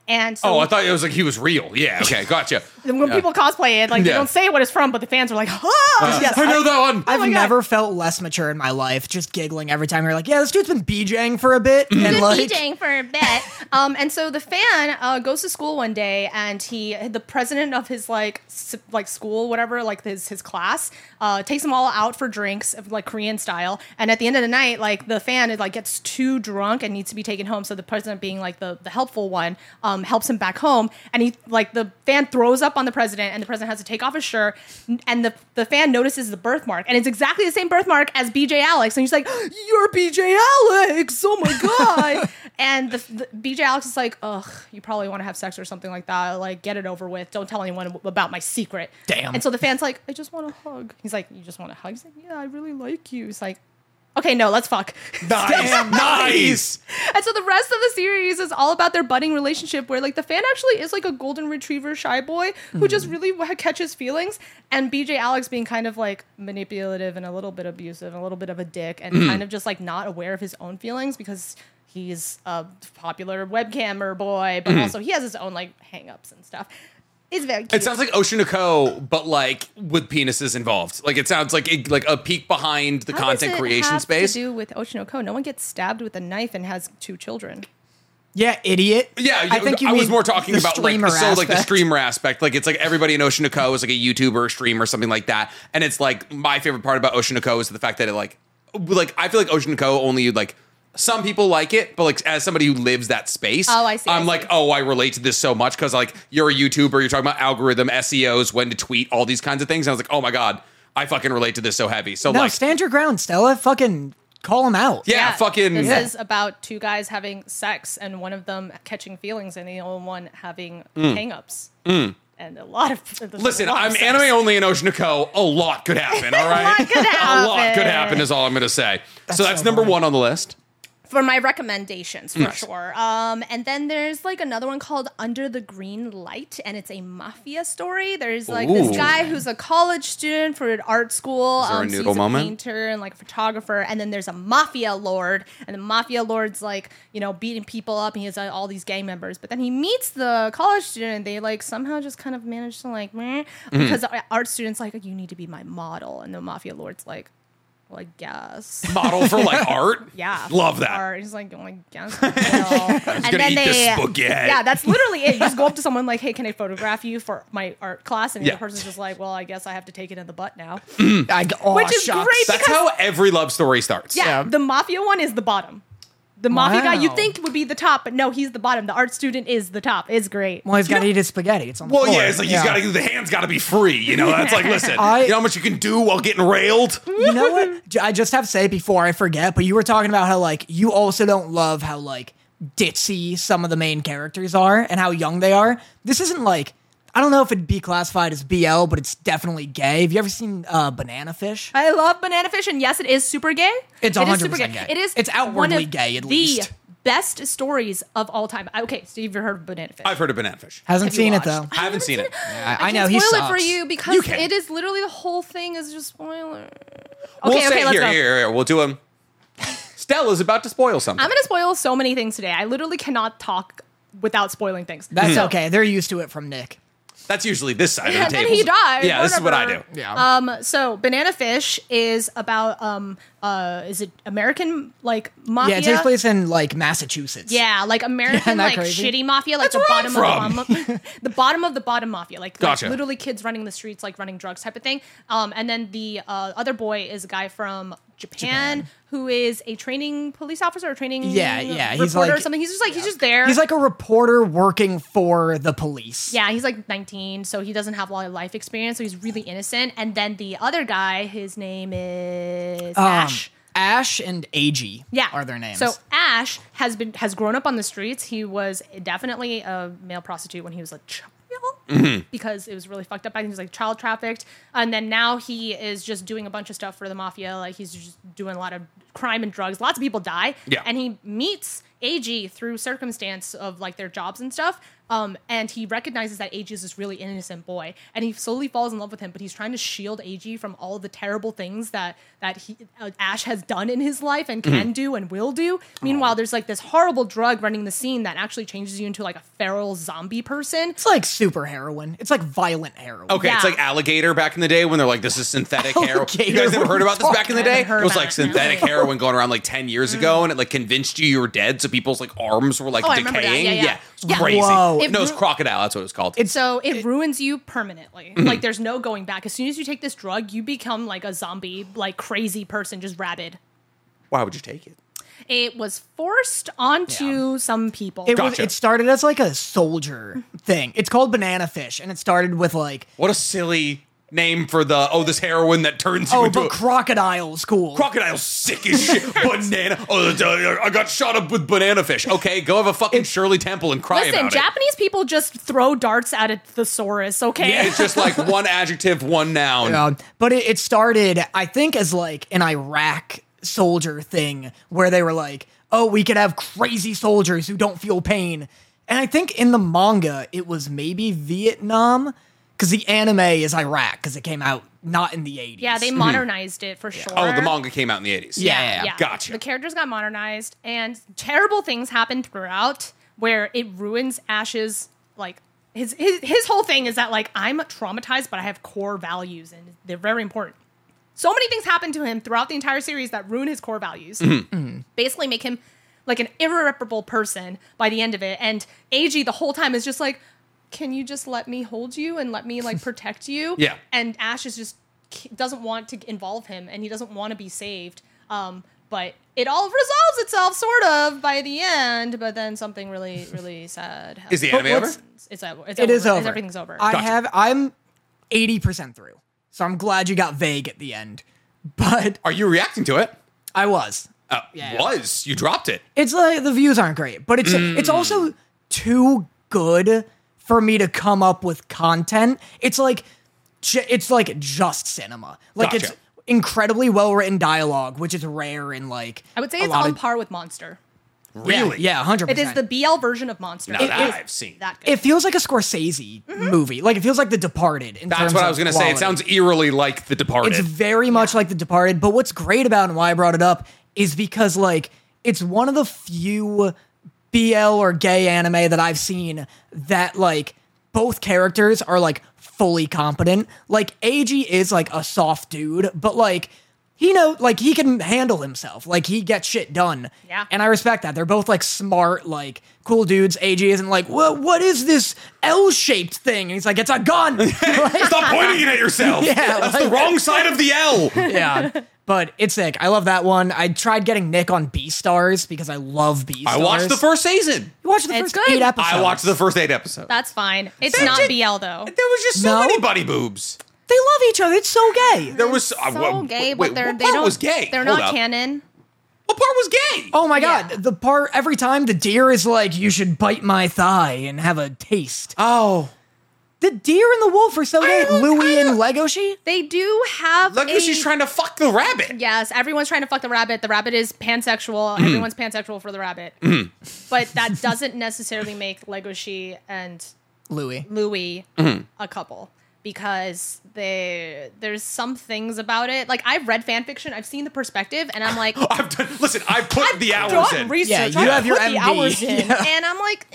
And so Oh, I thought it was like he was real. Yeah, okay, gotcha. when Yeah. people cosplay it, like they Yeah. don't say what it's from, but the fans are like, ah! Yes, I know that one. I've my God. never felt less mature in my life, just giggling every time you're like, yeah, this dude's been BJing for a bit. And Been like, DJing for a bit. um, and so the fan uh, goes to school one day, and he, the president of his like s- like school, whatever, like his his class, uh, takes them all out for drinks, like Korean style. And at the end of the night, like the fan it, like gets too drunk and needs to be taken home. So the president, being like the the helpful one, um, helps him back home. And he like the fan throws up on the president, and the president has to take off his shirt. And the the fan notices the birthmark, and it's exactly the same birthmark as B J Alex. And he's like, "You're B J Alex! Oh my god!" And the, the B J Alex is like, "Ugh, you probably want to have sex or something like that. Like, get it over with. Don't tell anyone about my secret." Damn. And so the fan's like, "I just want a hug." He's like, "You just want a hug?" He's like, "Yeah, I really like you." He's like, "Okay, no, let's fuck." Nice, nice. And so the rest of the series is all about their budding relationship, where like the fan actually is like a golden retriever shy boy who just really w- catches feelings, and B J Alex being kind of like manipulative and a little bit abusive and a little bit of a dick, and kind of just like not aware of his own feelings because he's a popular webcammer boy, but also he has his own like hang-ups and stuff. It's very cute. It sounds like Oshinoko, but like with penises involved. Like it sounds like it, like a peek behind the How content does it creation have space. to do with Oshinoko? No one gets stabbed with a knife and has two children. yeah, idiot. Yeah, I think you I was mean more talking the about like streamer so like the aspect. streamer aspect. Like it's like everybody in Oshinoko is like a YouTuber, or streamer, or something like that. And it's like my favorite part about Oshinoko is the fact that it like like I feel like Oshinoko only like some people like it, but like as somebody who lives that space, Oh, I see, I I'm see. like, oh, I relate to this so much because like you're a YouTuber, you're talking about algorithm, S E Os, when to tweet, all these kinds of things. And I was like, oh my god, I fucking relate to this so heavy. So No, like, stand your ground, Stella. Fucking call him out. yeah, fucking. This Yeah. is about two guys having sex and one of them catching feelings and the other one having hang-ups. And a lot of there's a Mm. Listen, lot of I'm sex. anime only in Oshinoko. A lot could happen, all right? lot could A lot happen. could happen is all I'm going to say. so that's so number funny. one on the list. For my recommendations, for Nice. sure. Um, and then there's like another one called Under the Green Light, and it's a mafia story. There's like Ooh. this guy who's a college student for an art school. Is there a um, so noodle he's moment? a painter and like a photographer. And then there's a mafia lord, and the mafia lord's like, you know, beating people up, and he has uh, all these gang members. But then he meets the college student, and they like somehow just kind of manage to like, meh, Mm-hmm. because the art student's like, you need to be my model. And the mafia lord's like, well, I guess. Model for like art. Yeah. Love that. Or he's like, oh my gosh. and gonna eat this spaghetti. Yeah, that's literally it. You just go up to someone like, hey, can I photograph you for my art class? And the Yeah. other person's just like, well, I guess I have to take it in the butt now. I, oh, Which is shucks. great. That's how every love story starts. Yeah, the mafia one is the bottom. The mafia guy you Wow. think would be the top, but no, he's the bottom. The art student is the top. It's great. Well, he's got to eat his spaghetti. It's on the Well, floor. yeah, it's like he's got to. The hands got to be free. You know, that's like, listen, I- you know how much you can do while getting railed. You know what? J- I just have to say before I forget, but you were talking about how like you also don't love how like ditzy some of the main characters are and how young they are. This isn't like I don't know if it'd be classified as B L, but it's definitely gay. Have you ever seen uh, Banana Fish? I love Banana Fish, and yes, it is super gay. It's It is one hundred super percent gay. gay. It is. It's one outwardly of gay, at the least. best stories of all time. Okay, Steve, you've heard of Banana Fish? I've heard of Banana Fish. Hasn't Have you seen it watched? though. I haven't seen it. I, I, I know can't he spoil sucks. it for you because You can. it is literally the whole thing is just spoiler. We'll Okay, say okay, let's here, go. here, here. We'll do them. Stella's about to spoil something. I'm gonna spoil so many things today. I literally cannot talk without spoiling things. That's So- okay. They're used to it from Nick. That's usually this side And of the then table. he died. Yeah, this is what I do. whatever. Yeah. Um. So, Banana Fish is about um. Uh. Is it American like mafia? Yeah, it takes place in like Massachusetts. Yeah, like American, Isn't that like crazy? shitty mafia, like That's the where I'm bottom of the bottom, of, the bottom of the bottom mafia, like, like Gotcha. literally kids running the streets, like running drugs type of thing. Um, and then the uh, other boy is a guy from Japan, who is a training police officer or training Yeah, yeah, reporter he's like- or something. He's just like he's just there. He's like a reporter working for the police. yeah, he's like nineteen, so he doesn't have a lot of life experience, so he's really innocent. And then the other guy, his name is Um, Ash. Ash and A G Yeah, are their names. So Ash has been has grown up on the streets. He was definitely a male prostitute when he was a child. Because it was really fucked up. I think he was like child trafficked, and then now he is just doing a bunch of stuff for the mafia. Like he's just doing a lot of crime and drugs. Lots of people die. Yeah. And he meets A G, through circumstance of like their jobs and stuff, um, and he recognizes that A G is this really innocent boy, and he slowly falls in love with him. But he's trying to shield A G from all the terrible things that that he uh, Ash has done in his life and can do and will do. Meanwhile, there's like this horrible drug running the scene that actually changes you into like a feral zombie person. It's like super heroin. It's like violent heroin. Okay, it's Yeah. like Alligator back in the day when they're like, this is synthetic heroin. Alligator? You guys never heard about this back in the I haven't day? heard It was about like it, synthetic no. heroin going around like ten years ago, and it like convinced you you were dead, so people's like arms were like Oh, I remember that. decaying. Yeah, yeah. it was Yeah. crazy. Whoa. It no, it was ru- crocodile. That's what it was called. It's- So it ruins you permanently. Like there's no going back. As soon as you take this drug, you become like a zombie, like crazy person, just rabid. Why would you take it? It was forced onto some people. It was. Gotcha. It started as like a soldier thing. It's called banana fish, and it started with like, What a silly name for the oh this heroin that turns you oh, into but a crocodile's cool. crocodile. Sick as shit. Banana. Oh, uh, I got shot up with banana fish. Okay, go have a fucking Shirley Temple and cry Listen, about it. Japanese people just throw darts at a thesaurus, okay? Yeah, it's just like one adjective, one noun. Um, but it, it started, I think, as like an Iraq soldier thing where they were like, oh, we could have crazy soldiers who don't feel pain. And I think in the manga, it was maybe Vietnam, because the anime is Iraq, because it came out not in the eighties. Yeah, they modernized it for sure. Oh, the manga came out in the eighties. Yeah, yeah, yeah. Gotcha. The characters got modernized, and terrible things happened throughout where it ruins Ash's, like, his, his, his whole thing is that, like, I'm traumatized, but I have core values, and they're very important. So many things happen to him throughout the entire series that ruin his core values. Mm-hmm. Basically make him like an irreparable person by the end of it. And A G the whole time is just like, can you just let me hold you and let me like protect you? Yeah. And Ash is just doesn't want to involve him, and he doesn't want to be saved. Um, but it all resolves itself sort of by the end. But then something really, really sad happens. Is the anime over? what's- It's over. It's It over. is over. Everything's over. I Gotcha. have, I'm eighty percent through. So I'm glad you got vague at the end. But Are you reacting to it? I was. Uh, Yeah. Was you dropped it? It's like the views aren't great, but it's it's also too good for me to come up with content. It's like ju- it's like just cinema. Like Gotcha. it's incredibly well written dialogue, which is rare in like I would say a it's lot on of- par with Monster. Really? Yeah, one hundred It percent. is the B L version of Monster. Now It that is I've seen. that good. It feels like a Scorsese movie. Like it feels like The Departed. In That's terms what I of was going to say. It quality. sounds eerily like The Departed. It's very much like The Departed, but what's great about it and why I brought it up is because like it's one of the few B L or gay anime that I've seen that like both characters are like fully competent. Like Eiji is like a soft dude, but like he know like he can handle himself. Like he gets shit done. Yeah. And I respect that. They're both like smart, like cool dudes. Eiji isn't like, well, what is this L-shaped thing? And he's like, it's a gun. Like, Stop pointing it at yourself. Yeah, That's like- the wrong side of the L. yeah. But it's sick. I love that one. I tried getting Nick on Beastars because I love Beastars. I watched the first season. You watched the It's first good. eight episodes. I watched the first eight episodes. That's fine. It's That's not it. B L though. There was just so No? many buddy boobs. They love each other. It's so gay. There was uh, So wha- gay, wait, but they're what they part don't. was gay? They're Hold not up. canon. What part was gay? Oh my god. Yeah. The part every time the deer is like, you should bite my thigh and have a taste. Oh, The deer and the wolf are so gay. don't- Louie I and don't- Legoshi? They do have. look, a, she's trying to fuck the rabbit. Yes, everyone's trying to fuck the rabbit. The rabbit is pansexual. Mm-hmm. Everyone's pansexual for the rabbit. But that doesn't necessarily make Legoshi and Louie. Louis Mm-hmm. a couple, because they there's some things about it. Like I've read fan fiction, I've seen the perspective, and I'm like, I've done. Listen, I put the hours done in. research. Yeah, you I've have your put the M D. hours in, Yeah. and I'm like,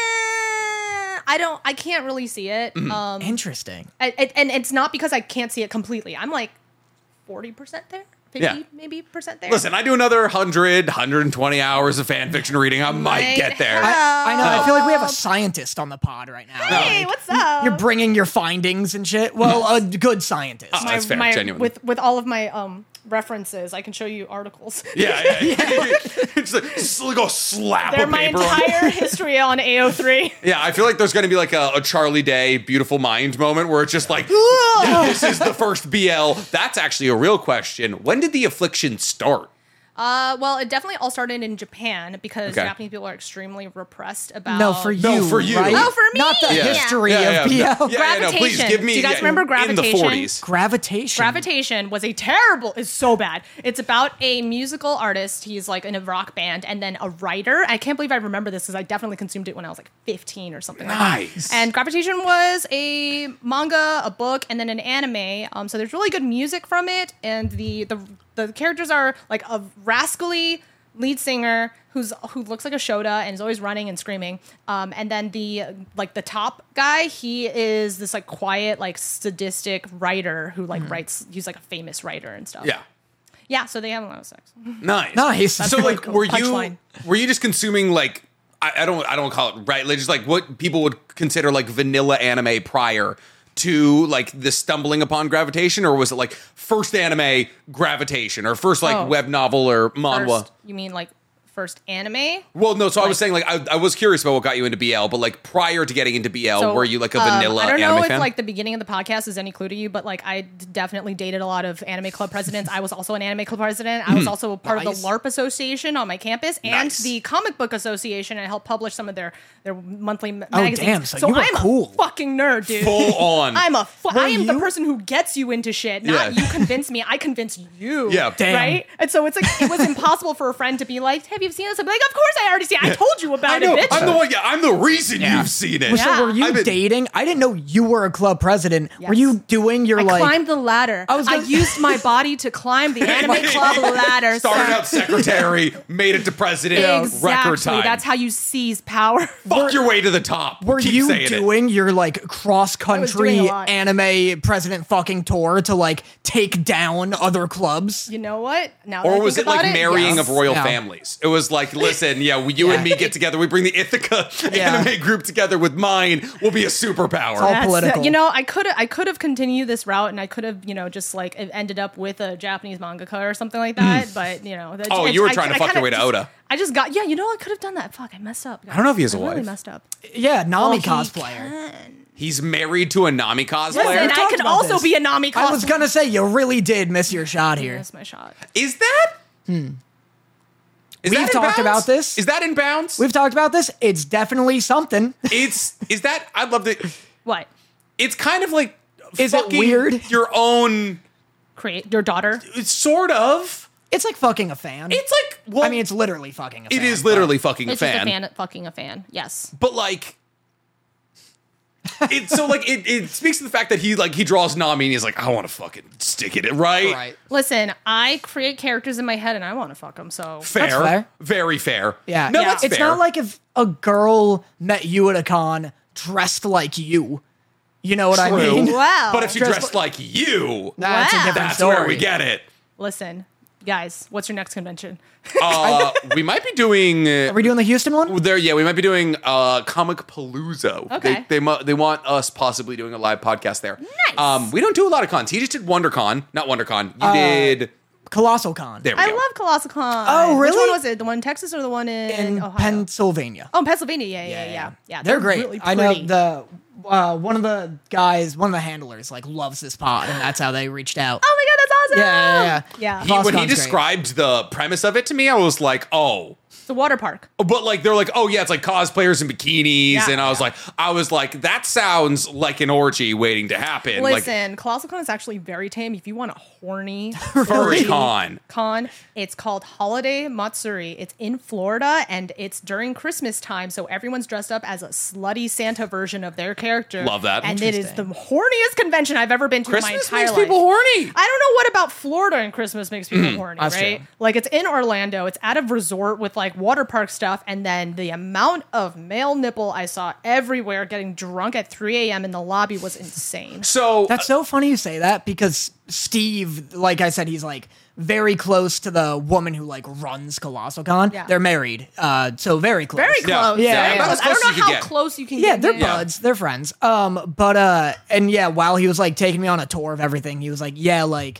eh, I don't, I can't really see it. Mm-hmm. Um, Interesting. I, I- and it's not because I can't see it completely. I'm like forty percent there, fifty Yeah. maybe percent there. Listen, I do another one hundred, one hundred twenty hours of fan fiction reading. I might Might get there. have- I, I know. I feel like we have a scientist on the pod right now. Hey, Like, what's up? You're bringing your findings and shit. Well, a good scientist. Uh, That's fair, genuinely. with with all of my um references, I can show you articles. Yeah, yeah. yeah. just, like, just like go slap They're a my paper on. entire history on A O three. Yeah, I feel like there's going to be like a, a Charlie Day Beautiful Mind moment where it's just like, yeah, this is the first B L. That's actually a real question. When did the affliction start? Uh, well, it definitely all started in Japan because Okay. Japanese people are extremely repressed about. No, for you. No, for you. Right? Oh, for me. Not the Yeah. history Yeah, of P O. yeah, yeah, no, please Gravitation. give me. Do you guys yeah, remember in Gravitation? the forties? Gravitation. Gravitation was a terrible, is so bad. It's about a musical artist. He's like in a rock band and then a writer. I can't believe I remember this because I definitely consumed it when I was like fifteen or something like Nice. that. And Gravitation was a manga, a book, and then an anime. Um, so there's really good music from it. And the, the, the characters are like a rascally lead singer who's who looks like a Shota and is always running and screaming. Um, and then the like the top guy, he is this like quiet, like sadistic writer who like writes. He's like a famous writer and stuff. Yeah. yeah. So they have a lot of sex. Nice. Nice. So That's like, cool. were you Punchline. were you just consuming like I, I don't I don't call it right, like just like what people would consider like vanilla anime prior to like the stumbling upon Gravitation, or was it like first anime Gravitation or first like Oh. web novel or manhwa? First, you mean like first anime? Well, no. So I was Like- saying, like, I, I was curious about what got you into B L, but like prior to getting into B L, So, were you like a um, vanilla I don't know anime if fan? like the beginning of the podcast is any clue to you, but like I d- definitely dated a lot of anime club presidents. I was also an anime club president. I was also a part Nice. of the LARP Association on my campus and Nice. the Comic Book Association, and helped publish some of their their monthly m- Oh, magazines. damn, so you were I'm cool. a fucking nerd, dude. Full on. I'm a. Fu- I am the you- person who gets you into shit. Not Yeah. you convince me. I convince you. Yeah. Damn. Right. And so it's like it was impossible for a friend to be like, "Have you seen this?" I'd be like, "Of course I already seen it. I told you about I know. it, bitch." I'm the one. Yeah, I'm the reason Yeah. you've seen it. Well, So Yeah. were you I've been- dating? I didn't know you were a club president. Were Yes. you doing your I like? climbed the ladder. I, was gonna- used my body to climb the anime club ladder. Started sir. out secretary, made it to president, Exactly. record time. That's how you seize power. Fuck your way to the top. Were Keep you saying it. doing your like cross doing country a lot. anime president fucking tour to like take down other clubs? You know what? Now that Or I was think it like about marrying yes. of royal Yeah. families? It was like, listen, yeah, we, you Yeah. and me get together. We bring the Ithaca Yeah. anime group together with mine. We'll be a superpower. all That's- political. You know, I could I could have continued this route, and I could have, you know, just like ended up with a Japanese mangaka or something like that. But you know, that- Oh, I- you were I- trying to I fuck kinda your way to just- Oda. I just got yeah. You know, I could have done that. Fuck, I messed up. I don't know if he has a I really wife. messed up. Yeah, Nami Oh, he cosplayer. can. He's married to a Nami cosplayer. Listen, I talked can about also this. be a Nami cosplayer. I was gonna say you really did miss your shot here. That's my shot. Is that? Hmm. Is We've that in talked bounds? about this. Is that in bounds? We've talked about this. It's definitely something. it's is that I love that. What? It's kind of like Is it fucking weird? Your own, Create your daughter? it's sort of. It's like fucking a fan. It's like well, I mean, it's literally fucking a fan. it is but- literally fucking a It's just fan. a fan fucking a fan. Yes. But like, it's so like it, it speaks to the fact that he like he draws Nami and he's like, I want to fucking stick it, right? Right. Listen, I create characters in my head and I want to fuck them. So Fair, That's fair. very fair. Yeah. no, Yeah. that's It's fair. not like if a girl met you at a con dressed like you. You know what I True. mean? wow. But if she Dressed dressed like you, That's Wow. a different that's story. where we get it. Listen, guys, what's your next convention? Uh, we might be doing. Uh, Are we doing the Houston one? there, yeah, we might be doing uh, Comic Palooza. Okay. They they, mu- they want us possibly doing a live podcast there. Nice. Um, we don't do a lot of cons. He just did WonderCon, not WonderCon. You Uh, did. Colossal Con. There we I go. love Colossal Con. Oh, Which really? one was it? The one in Texas or the one in, in Ohio? Pennsylvania. oh, in Pennsylvania. Yeah, yeah, yeah. Yeah, yeah. They're, great. Really I know pretty. the uh, one of the guys, one of the handlers, like loves this pod, and that's how they reached out. Oh my god, that's awesome. Yeah, yeah, yeah. Yeah. He, Colossal when he Con's great. described the premise of it to me, I was like, oh. It's a water park. But like they're like, oh yeah, it's like cosplayers in bikinis, Yeah. and I was like, I was like, that sounds like an orgy waiting to happen. Listen, Colossal Con is actually very tame. If you want a horny like furry orgy con. con, it's called Holiday Matsuri. It's in Florida and it's during Christmas time, so everyone's dressed up as a slutty Santa version of their character. Love that. And it is the horniest convention I've ever been to Christmas in my entire makes life. people horny. I don't know what about Florida and Christmas makes people horny, that's right? true. Like it's in Orlando. It's at a resort with like water park stuff, and then the amount of male nipple I saw everywhere getting drunk at three a.m. in the lobby was insane. So That's so funny you say that because Steve, like I said, he's like very close to the woman who like runs Colossal Con. Yeah. They're married, uh, so very close. Very Yeah. close. Yeah, very about close. as I don't close know as you how can get. close you can Yeah, get. they're in. buds. They're friends. Um, but uh, and yeah, while he was like taking me on a tour of everything, he was like, yeah, like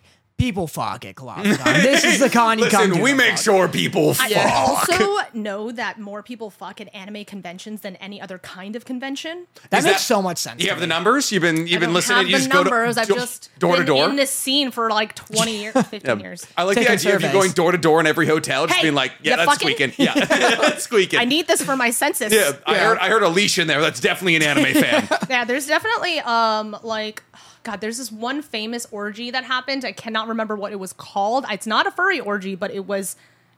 people fuck at ColossalCon. This is the con you come Listen, to. we make sure people fuck. I also know that more people fuck at anime conventions than any other kind of convention. That Is makes that- so much sense. You to have the me. numbers? You've been you've I been don't listening. have You the just numbers. go to I've just door to been door. in this scene for like twenty years, fifteen years. I like Taking the idea of you surveys. going door to door in every hotel, just Hey, being like, "Yeah, you that's fucking- squeaking. Yeah, that's squeaking." I need this for my census. Yeah, I heard. I heard Alicia in there. That's definitely an anime fan. Yeah, there's definitely um like God, there's this one famous orgy that happened. I cannot remember what it was called. It's not a furry orgy, but it was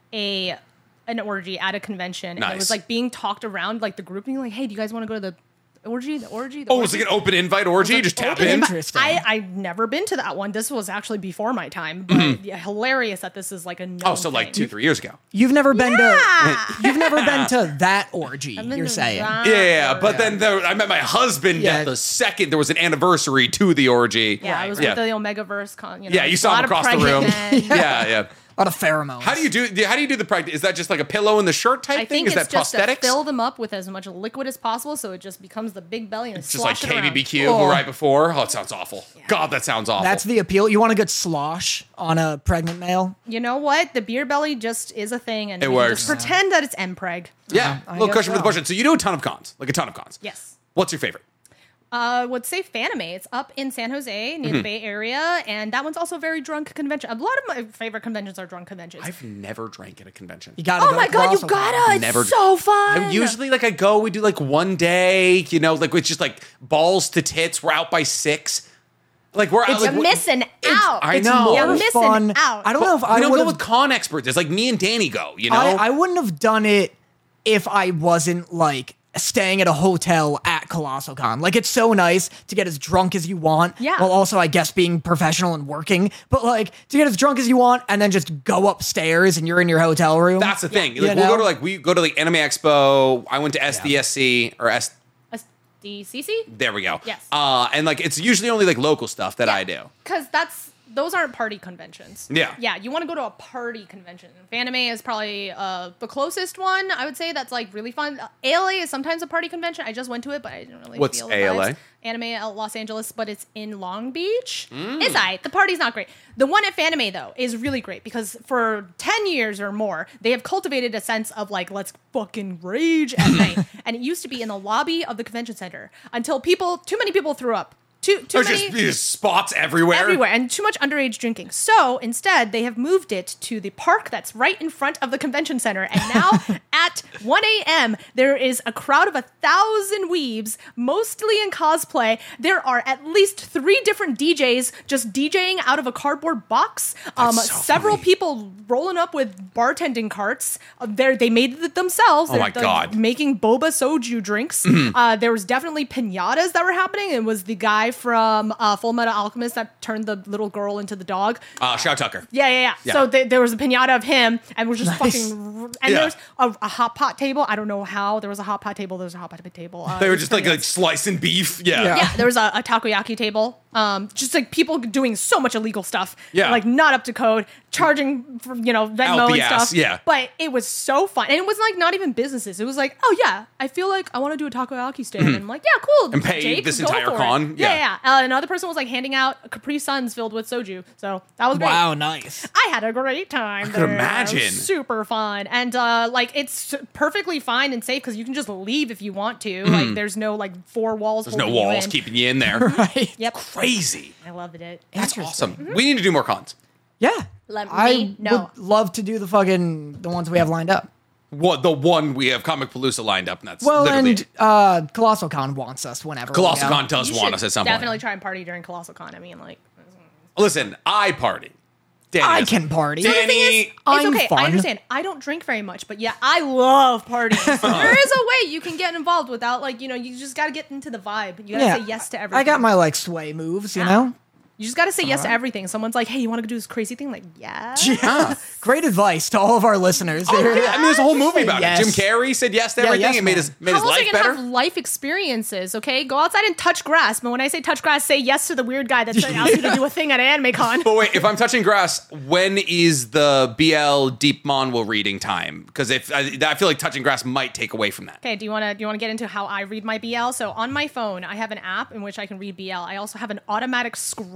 a an orgy at a convention. And it Nice. was like being talked around, like the group being like, "Hey, do you guys want to go to the orgy? The orgy? The Oh, orgy? it's like an open invite orgy. Just tap Open in. invite. Interesting. I I've never been to that one. This was actually before my time. But yeah, hilarious that this is like a known Mm-hmm. Oh, so like thing. two, three years ago. You've never been Yeah. to. You've never been to that orgy. I've been You're to saying. that Yeah, orgy. but then there, I met my husband Yeah. at the second there was an anniversary to the orgy. Yeah, I was yeah. with the Omegaverse con. You know, Yeah, you a saw lot him of across the pregnant room. men. yeah, yeah. A lot of pheromones. How do you do? How do you do the practice? Is that just like a pillow in the shirt type I thing? think Is it's that just to prosthetics? fill them up with as much liquid as possible, so it just becomes the big belly and just like slosh it K B B around. Q Oh. right before. Oh, it sounds awful. God, that sounds awful. That's the appeal. You want a good slosh on a pregnant male? You know what? The beer belly just is a thing, and It we works. just pretend that it's M-Preg. yeah. I little guess cushion for the so. bushing. So you do a ton of cons, like a ton of cons. Yes. What's your favorite? Uh, would say Fanime. It's up in San Jose near Mm-hmm. the Bay Area, and that one's also very drunk convention. A lot of my favorite conventions are drunk conventions. I've never drank at a convention. You gotta. oh go my to god, you ColossalCon. gotta! It's Never- so fun. I'm usually like I go, we do like one day, you know, like with just like balls to tits. We're out by six. Like we're out. You're Like, we- missing out. I It's know. more You're missing fun. out. I don't know if we I don't would go have. with con experts. It's like me and Danny go. You know, I, I wouldn't have done it if I wasn't like staying at a hotel at ColossalCon. Like it's so nice to get as drunk as you want. Yeah. While also, I guess, being professional and working. But like to get as drunk as you want and then just go upstairs and you're in your hotel room. that's the thing. You Like we'll know? go to like we go to the Anime Expo. I went to S D S C or S. S D C C? There we go. Yes. Uh, and like it's usually only like local stuff that I do. Because that's those aren't party conventions. Yeah. Yeah, you want to go to a party convention. Fanime is probably uh, the closest one. I would say that's like really fun. Uh, A L A is sometimes a party convention. I just went to it, but I didn't really What's feel the A L A? vibes. Anime at Los Angeles, but it's in Long Beach. Mm. It's aight. The party's not great. The one at Fanime, though, is really great because for ten years or more, they have cultivated a sense of like, let's fucking rage at night. And it used to be in the lobby of the convention center until people, too many people threw up. Too, too There's many just, just spots everywhere. everywhere and too much underage drinking. So instead, they have moved it to the park that's right in front of the convention center. And now at one a.m., there is a crowd of a thousand weebs, mostly in cosplay. There are at least three different D Js just DJing out of a cardboard box. Um, so several funny. people rolling up with bartending carts. Uh, they're- they made it themselves. Oh They're, my they're God. making boba soju drinks. Uh, there was definitely pinatas that were happening. It was the guy from uh, Full Metal Alchemist that turned the little girl into the dog. Uh, Shao Tucker. Yeah, yeah, yeah. Yeah. So th- there was a pinata of him, and we're just Nice. fucking. And Yeah. there's a, a hot pot table. I don't know how there was a hot pot table. There was a hot pot table. Uh, They were it's just like, pretty like slicing beef. Yeah. Yeah. yeah, there was a, a takoyaki table. Um, just like people doing so much illegal stuff. Yeah. Like not up to code, charging for, you know, Venmo Out the and ass, stuff. yeah. But it was so fun. And it was like not even businesses. It was like, oh yeah, I feel like I want to do a takoyaki stand. And I'm like, yeah, cool. Mm-hmm. And pay Jake, this go entire for it. con? Yeah, Yeah. yeah. yeah. Uh, another person was like handing out Capri Suns filled with soju. So that was great. Wow, nice. I had a great time. I could imagine. Super fun. And uh, like it's perfectly fine and safe because you can just leave if you want to. Like there's no like four walls. Mm. There's no holding you walls in. keeping you in there. Right. Yep. Crazy. I loved it. That's Interesting. awesome. We need to do more cons. Yeah. Let I me know. would love to do the fucking the ones we have lined up. What the one we have Comic Palooza lined up, and that's Well, literally and it. uh, ColossalCon wants us whenever. we Colossal go. Con does You want should us at some definitely point. try and party during Colossal Con. I mean, like, Listen, I party. Danny I doesn't. can party. Danny, it's I'm okay. fun. I understand. I don't drink very much, but yeah, I love partying. So there is a way you can get involved without, like, you know, you just got to get into the vibe. You got to Yeah. say yes to everything. I got my like sway moves, you know. You just got to say yes to everything. Someone's like, "Hey, you want to do this crazy thing?" Like, yeah. Yeah. Great advice to all of our listeners. Oh, yeah. I mean, there's a whole movie about Yes. it. Jim Carrey said yes to Yeah, everything. yes, it made man. his made How his else are you life gonna better. have life experiences? Okay, go outside and touch grass. But when I say touch grass, say yes to the weird guy that asks you to do a thing at an anime con. But wait, if I'm touching grass, when is the B L Deep Monwell reading time? Because if I, I feel like touching grass might take away from that. Okay, do you want to do you want to get into how I read my B L? So on my phone, I have an app in which I can read B L. I also have an automatic scroll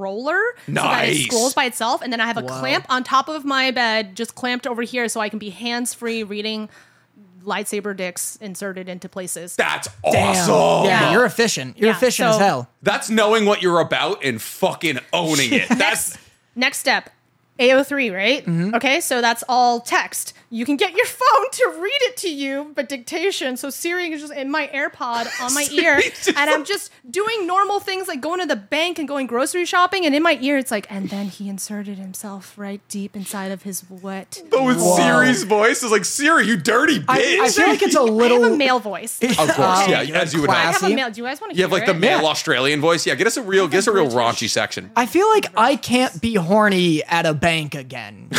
scroller so that it Nice. scrolls by itself, and then I have a Wow. clamp on top of my bed, just clamped over here, so I can be hands free reading lightsaber dicks inserted into places. That's Damn. awesome. Yeah, Yeah. you're efficient. You're Yeah, efficient as so- hell. That's knowing what you're about and fucking owning it. That's Next step, A O three, right? Mm-hmm. Okay, so that's all text. You can get your phone to read it to you, but dictation. So Siri is just in my AirPod on my ear, Siri's just and I'm just doing normal things like going to the bank and going grocery shopping, and in my ear it's like, and then he inserted himself right deep inside of his wet. but with Whoa. Siri's voice is like, Siri, you dirty bitch. I, I feel like it's a I little. have a male voice. Of course, Oh, yeah, you're as you would I have. have a classy. male. Do you guys want to? You have like the male. male Australian voice. Yeah, get us a real, get us a real British. raunchy section. I feel like I can't be horny at a bank again.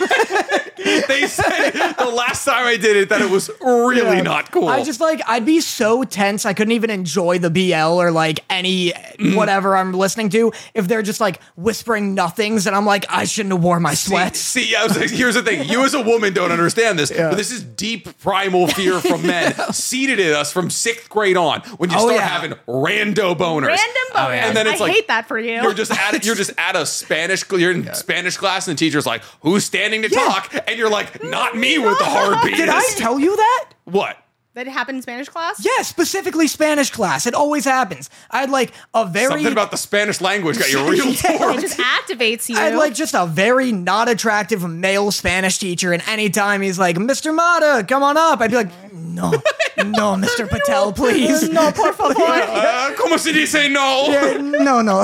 They said the last time I did it that it was really Yeah. not cool. I just like I'd be so tense I couldn't even enjoy the B L or like any whatever I'm listening to if they're just like whispering nothings and I'm like I shouldn't have worn my sweats. See, see I was like, here's the thing. You as a woman don't understand this, but this is deep primal fear from men seeded in us from sixth grade on when you Oh, start yeah. having rando boners. Random bonus. And then it's I like, hate that for you. You're just at you're just at a Spanish you're in Spanish class and the teacher's like, who's standing to Yeah. talk? And you're like, not me with the hard penis. Did I tell you that? What? That happened in Spanish class. Yeah, specifically Spanish class. It always happens. I had like a very Something about the Spanish language got you real Yeah. torn. It just activates you. I had like just a very not attractive male Spanish teacher, and anytime he's like, Mister Mata, come on up, I'd be like, no, no, Mister Patel, please. no, por favor. Uh, ¿Cómo se dice no? Yeah, no, no.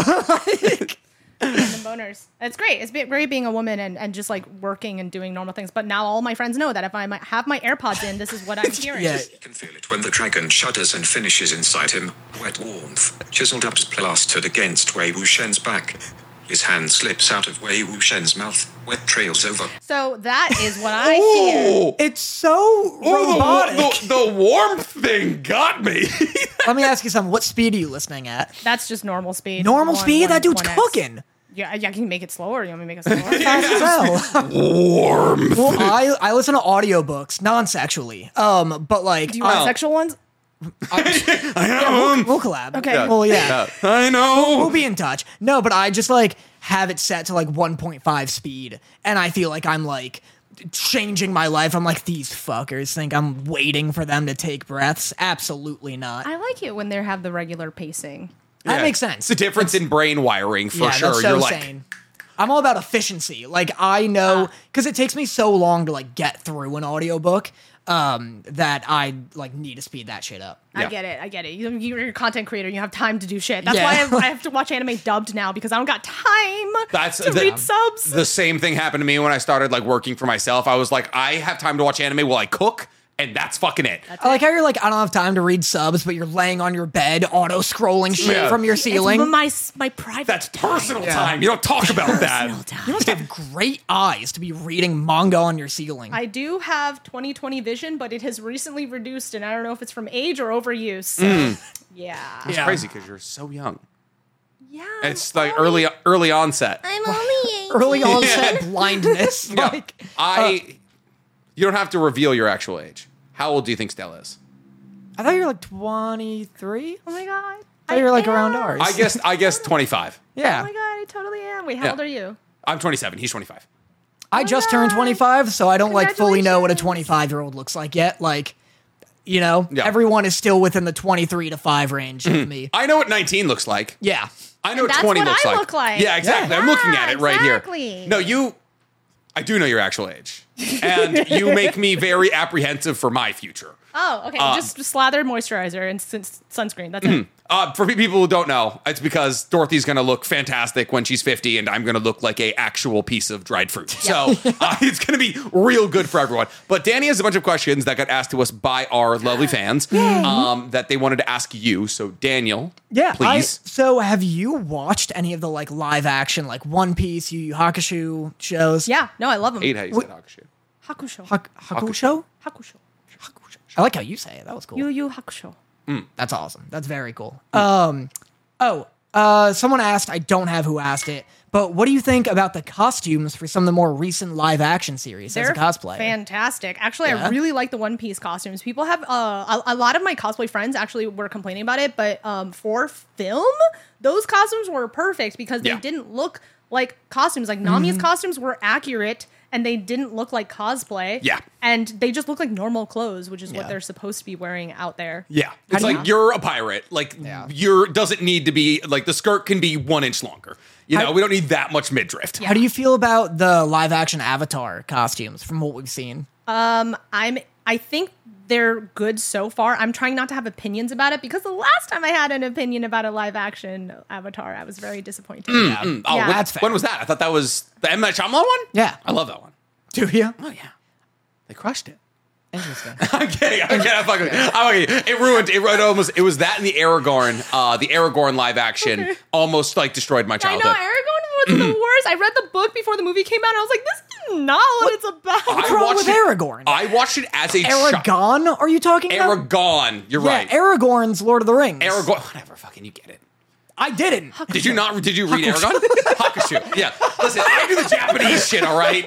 Random boners. It's great. It's be- great being a woman and, and just like working and doing normal things. But now all my friends know that if I might have my AirPods in, this is what I'm hearing. Yeah. You can feel it when the dragon shudders and finishes inside him. Wet warmth, chiseled up, plastered against Wei Wuxian's back. His hand slips out of Wei Wuxian's mouth. Wet trails over. So that is what I hear. Ooh. It's so Oh, robotic. the, the, the warmth thing got me. Let me ask you something. What speed are you listening at? That's just normal speed. Normal One- speed? one- That dude's one X. cooking. Yeah, yeah, I can make it slower. You want me to make it slower? Fast as hell. Warmth. Well, I, I listen to audiobooks, non-sexually. Um, but like, Do you want Oh. sexual ones? I we'll collab. Okay. Yeah. Well, yeah. I know. We'll be in touch. No, but I just like have it set to like one point five speed, and I feel like I'm like changing my life. I'm like, these fuckers think I'm waiting for them to take breaths. Absolutely not. I like it when they have the regular pacing. That Yeah. makes sense. It's a difference in brain wiring for yeah, sure. that's so You're like, sane. I'm all about efficiency. Like I know because it takes me so long to like get through an audiobook um that I like need to speed that shit up. I Yeah. get it. I get it. You, you're a content creator. You have time to do shit. That's Yeah. why I, I have to watch anime dubbed now because I don't got time That's to the, read subs. The same thing happened to me when I started like working for myself. I was like, I have time to watch anime while I cook, and that's fucking it. I like how you're like, I don't have time to read subs, but you're laying on your bed, auto scrolling shit Yeah. from your ceiling. It's my my private. That's personal Yeah. time. You don't talk about that. personal time. You must have great eyes to be reading manga on your ceiling. I do have twenty twenty vision, but it has recently reduced, and I don't know if it's from age or overuse. So, yeah. It's Yeah. crazy because you're so young. Yeah. It's like early early onset. I'm only Early onset blindness. Yeah. Like, I. You don't have to reveal your actual age. How old do you think Stella is? I thought you were like twenty-three. Oh my god. I thought you were like am. around ours. I guess I guess twenty-five. Yeah. Oh my god, I totally am. Wait, how Yeah. old are you? I'm twenty-seven. He's twenty-five. I just my turned God. twenty-five, so I don't like fully know what a Congratulations. twenty-five year old looks like yet. Like, you know, Yeah. everyone is still within the twenty-three to five range of me. I know what nineteen looks like. Yeah. I know what That's twenty what looks I like. look like. Yeah, exactly. I'm looking at it right exactly. here. No, you. I do know your actual age, and you make me very apprehensive for my future. Oh, okay. Uh, just slather moisturizer and s- sunscreen. That's it. Uh, for people who don't know, it's because Dorothy's going to look fantastic when she's fifty, and I'm going to look like a actual piece of dried fruit. So uh, it's going to be real good for everyone. But Danny has a bunch of questions that got asked to us by our lovely fans um, that they wanted to ask you. So Daniel, Yeah, I- please. so, have you watched any of the like live action, like One Piece, Yu Yu Hakusho shows? Yeah. No, I love them. Hate how you said Hakusho. Hakusho. Hak- Hakusho? Hakusho. I like how you say it. That was cool. Yu Yu Hakusho. That's awesome. That's very cool. Um, oh, Uh, someone asked, I don't have who asked it, but what do you think about the costumes for some of the more recent live action series They're as a cosplayer? fantastic. Actually, Yeah? I really like the One Piece costumes. People have uh, a, a lot of my cosplay friends actually were complaining about it, but um, for film, those costumes were perfect because they Yeah. didn't look like costumes. Like Nami's costumes were accurate and they didn't look like cosplay. Yeah. And they just look like normal clothes, which is Yeah. what they're supposed to be wearing out there. Yeah, it's do you- like you're a pirate. Like Yeah. you're doesn't need to be like the skirt can be one inch longer. You know, How- we don't need that much midriff. Yeah. How do you feel about the live action Avatar costumes from what we've seen? I'm I think they're good so far. I'm trying not to have opinions about it because the last time I had an opinion about a live action Avatar, I was very disappointed. Yeah. Oh, Yeah. when, That's fair. when was that? I thought that was the M. Night Shyamalan one. Yeah. I love that one. Do you? Oh yeah, they crushed it. Interesting. I'm kidding. I'm kidding. I'm fucking. I'm fucking- It ruined. It ruined almost. It was that and the Aragorn. Uh, the Aragorn live action almost like destroyed my I childhood. know Aragorn was the worst. I read the book before the movie came out and I was like, this is not what, it's about. What's I wrong watched with it- Aragorn? I watched it as a child. Aragon? Are you talking about? Aragon. You're Yeah, right. Aragorn's Lord of the Rings. Aragorn. Whatever. Fucking. You get it. I didn't. Did you not? Did you read Aragon? Hakushu. Yeah. Listen, I do the Japanese shit. All right.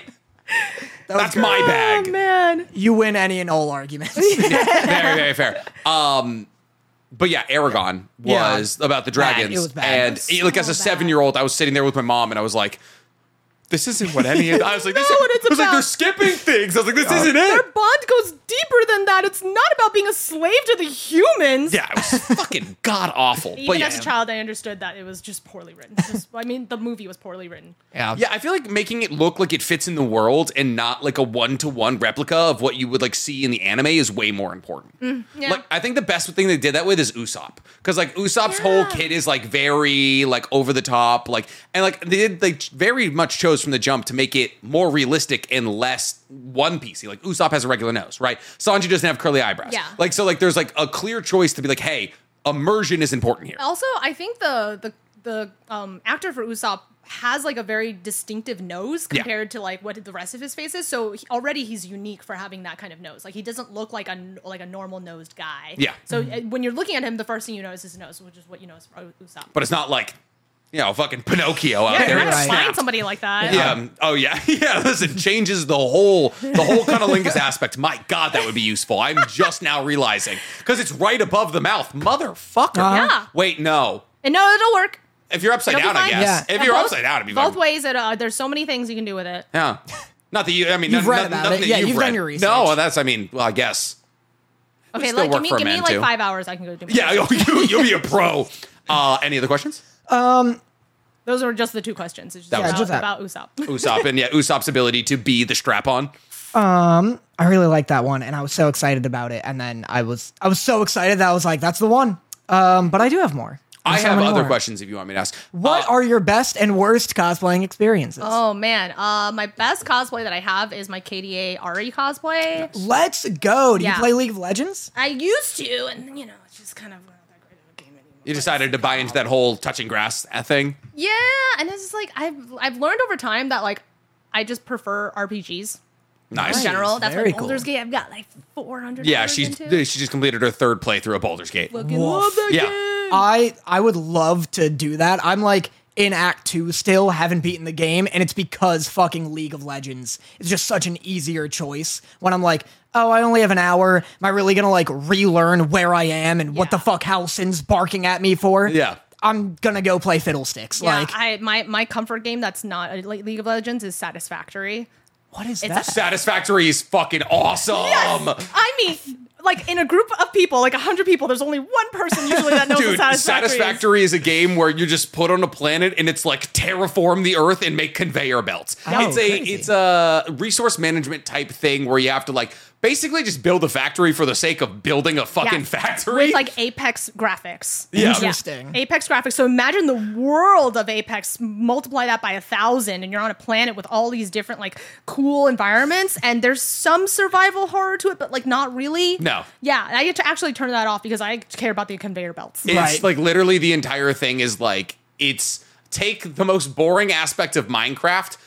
That's my Oh, bag. man. You win any and all arguments. Very, very fair. Um, but yeah, Aragon Yeah. was about the Bad. dragons, It was bad. and It was like as a so bad. seven-year-old, I was sitting there with my mom, and I was like, "This isn't what any of." I was like, "This know is, what it's I was like, about. they're skipping things." I was like, "This isn't Their it." bond goes deeper than that. It's not about being a slave to the humans. Yeah, it was fucking god awful. Even But yeah, as a child, I understood that it was just poorly written. Just, I mean, the movie was poorly written. Yeah. yeah, I feel like making it look like it fits in the world and not like a one-to-one replica of what you would like see in the anime is way more important. Mm, yeah. Like, I think the best thing they did that with is Usopp, because like Usopp's Yeah. whole kit is like very like over the top, like and like they did they very much chose from the jump to make it more realistic and less One Piecey. Like Usopp has a regular nose, right? Sanji doesn't have curly eyebrows. Yeah. Like so, like there's like a clear choice to be like, hey, immersion is important here. Also, I think the the the um, actor for Usopp has like a very distinctive nose Yeah. compared to like what the rest of his face is. So he, already he's unique for having that kind of nose. Like he doesn't look like a like a normal nosed guy. Yeah. So uh, when you're looking at him, the first thing you notice is his nose, which is what you notice for Usopp. But it's not like, you know, fucking Pinocchio out yeah, there. you're not just gonna Right. find snapped. somebody like that. Yeah. um, Oh yeah. Yeah. Listen, changes the whole the whole cunnilingus aspect. My God, that would be useful. I'm just now realizing because it's right above the mouth, motherfucker. Uh-huh. Yeah. Wait, no. And no, it'll work. If you're upside It'll be down, I fine. guess. Yeah. If Yeah, you're both- upside down, it'd be both fine. ways. It, uh, there's so many things you can do with it. Yeah. Not that you. I mean, You've no- read no- about nothing it. that Yeah, you've, you've done read. your No, research. that's. I mean, well, I guess. Okay, still like, work give me for give me men, like too. five hours. I can go do. my Yeah. research. You, you'll be a pro. Uh, any other questions? Those are just the two questions. It's just That was- about, just that. about Usopp. Usopp and yeah, Usopp's ability to be the strap-on. I really liked that one, and I was so excited about it. And then I was, I was so excited that I was like, "That's the one." Um, but I do have more. I There's so have many other more. questions if you want me to ask. What Uh, are your best and worst cosplaying experiences? Oh man, uh, my best cosplay that I have is my K D A Ari cosplay. Let's go. Do Yeah. you play League of Legends? I used to, and you know, it's just kind of not that great of a game anymore. you decided to buy into that whole touching grass uh, thing? Yeah, and it's just like I've I've learned over time that like I just prefer R P Gs Nice. in general. That's Very why Baldur's cool. Gate I've got like four hundred. Yeah, she's into. she just completed her third playthrough of Baldur's Gate. Fucking Woof. love that Yeah. game. I I would love to do that. I'm like in Act Two still, haven't beaten the game, and it's because fucking League of Legends is just such an easier choice. When I'm like, oh, I only have an hour. Am I really gonna like relearn where I am and what the Yeah. fuck Halsin's barking at me for? Yeah. I'm gonna go play Fiddlesticks. Yeah, like, I my my comfort game that's not a Le- League of Legends is Satisfactory. what is it's that? a- Satisfactory is fucking awesome. I mean, like in a group of people, like a hundred people, there's only one person usually that knows Dude, what Satisfactory, is. Satisfactory is a game where you just put on a planet and it's like terraform the earth and make conveyor belts. Oh, it's a crazy. it's a resource management type thing where you have to like basically just build a factory for the sake of building a fucking Yeah. factory. With like Apex graphics. Yeah. Interesting. Apex graphics. So imagine the world of Apex, multiply that by a thousand, and you're on a planet with all these different like cool environments, and there's some survival horror to it, but like not really. No. Yeah, I get to actually turn that off because I care about the conveyor belts. It's Right. like literally the entire thing is like it's take the most boring aspect of Minecraft, but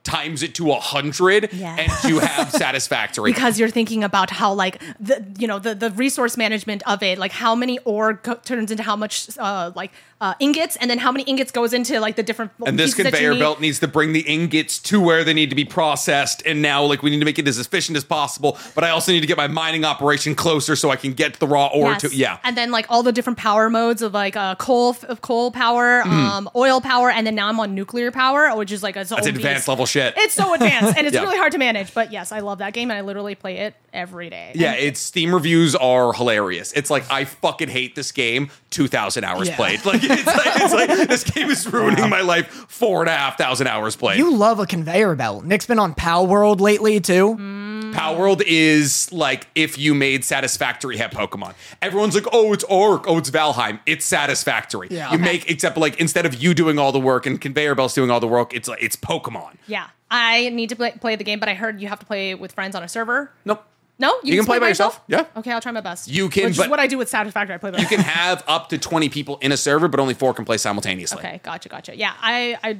times it to a hundred, Yes. and you have satisfactory. Because you're thinking about how like the you know the the resource management of it, like how many ore go- turns into how much uh like uh ingots, and then how many ingots goes into like the different and this pieces that you conveyor need. belt needs to bring the ingots to where they need to be processed. And now, like, we need to make it as efficient as possible. But I also need to get my mining operation closer so I can get the raw ore Yes. to. Yeah. And then like all the different power modes of like uh, coal of coal power, Mm-hmm. um, oil power, and then now I'm on nuclear power, which is like a That's advanced level shit. It's so advanced, and it's Yeah. really hard to manage. But yes, I love that game, and I literally play it every day. Yeah, And its Steam reviews are hilarious. It's like, I fucking hate this game. Two thousand hours Yeah. played. Like it's, like it's like this game is ruining my life. Four and a half thousand hours played. You love a conveyor belt. Nick's been on Pal World lately too. Power World is like if you made Satisfactory have Pokemon. Everyone's like, oh, it's Ark, oh, it's Valheim. It's Satisfactory. Yeah. You Okay. make except like instead of you doing all the work and conveyor belts doing all the work, it's like it's Pokemon. yeah, I need to play, play the game, but I heard you have to play with friends on a server. Nope. No, You can just play by yourself. Yeah. Okay, I'll try my best. You can, which but- is what I do with Satisfactory. I play by You can have up to twenty people in a server, but only four can play simultaneously. Okay, gotcha, gotcha. Yeah, I, I,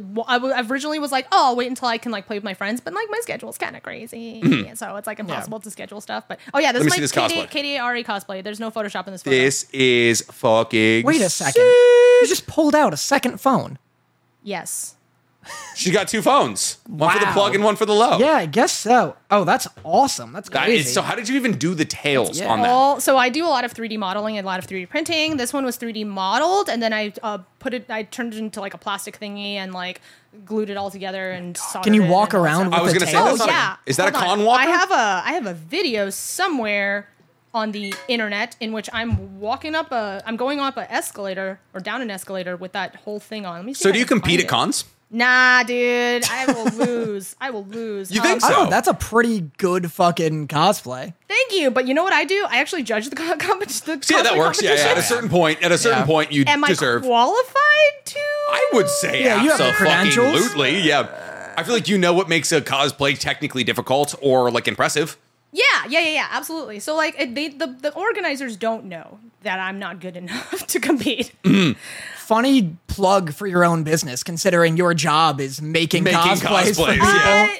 I w- originally was like, oh, I'll wait until I can like play with my friends, but like my schedule's kind of crazy, so it's like impossible to schedule stuff. But oh yeah, this Mm-hmm. Let me is see my this K D, cosplay. K D A R E cosplay. There's no Photoshop in this photo. This is fucking. Wait a second. sick. You just pulled out a second phone. Yes. She got two phones. One for the Wow. plug and one for the low. Yeah, I guess so. Oh, that's awesome. That's That crazy. is- so how did you even do the tails Yeah. on that? All, so I do a lot of three D modeling and a lot of three D printing. This one was three D modeled, and then I uh, put it. I turned it into like a plastic thingy and like glued it all together and soldered Can you it walk and all that around stuff. with I was the gonna say, tail? that's Oh not a- yeah. is that a Hold on. con walker? I have a I have a video somewhere on the internet in which I'm walking up a I'm going up an escalator or down an escalator with that whole thing on. Let me see. So if do I you can compete find at it. cons? Nah, dude. I will lose. I will lose. You think so? Oh, that's a pretty good fucking cosplay. Thank you. But you know what I do? I actually judge the co- competition. Yeah, that works. Yeah, yeah. At a certain point, at a certain Yeah. point, you Am I deserve. qualified to? I would say Yeah, you have the credentials. absolutely. Yeah. I feel like you know what makes a cosplay technically difficult or like impressive. Yeah, yeah, yeah, yeah, absolutely. So like, it, they, the the organizers don't know that I'm not good enough to compete. Funny plug for your own business, considering your job is making, Making cosplays, for cosplays, people. yeah.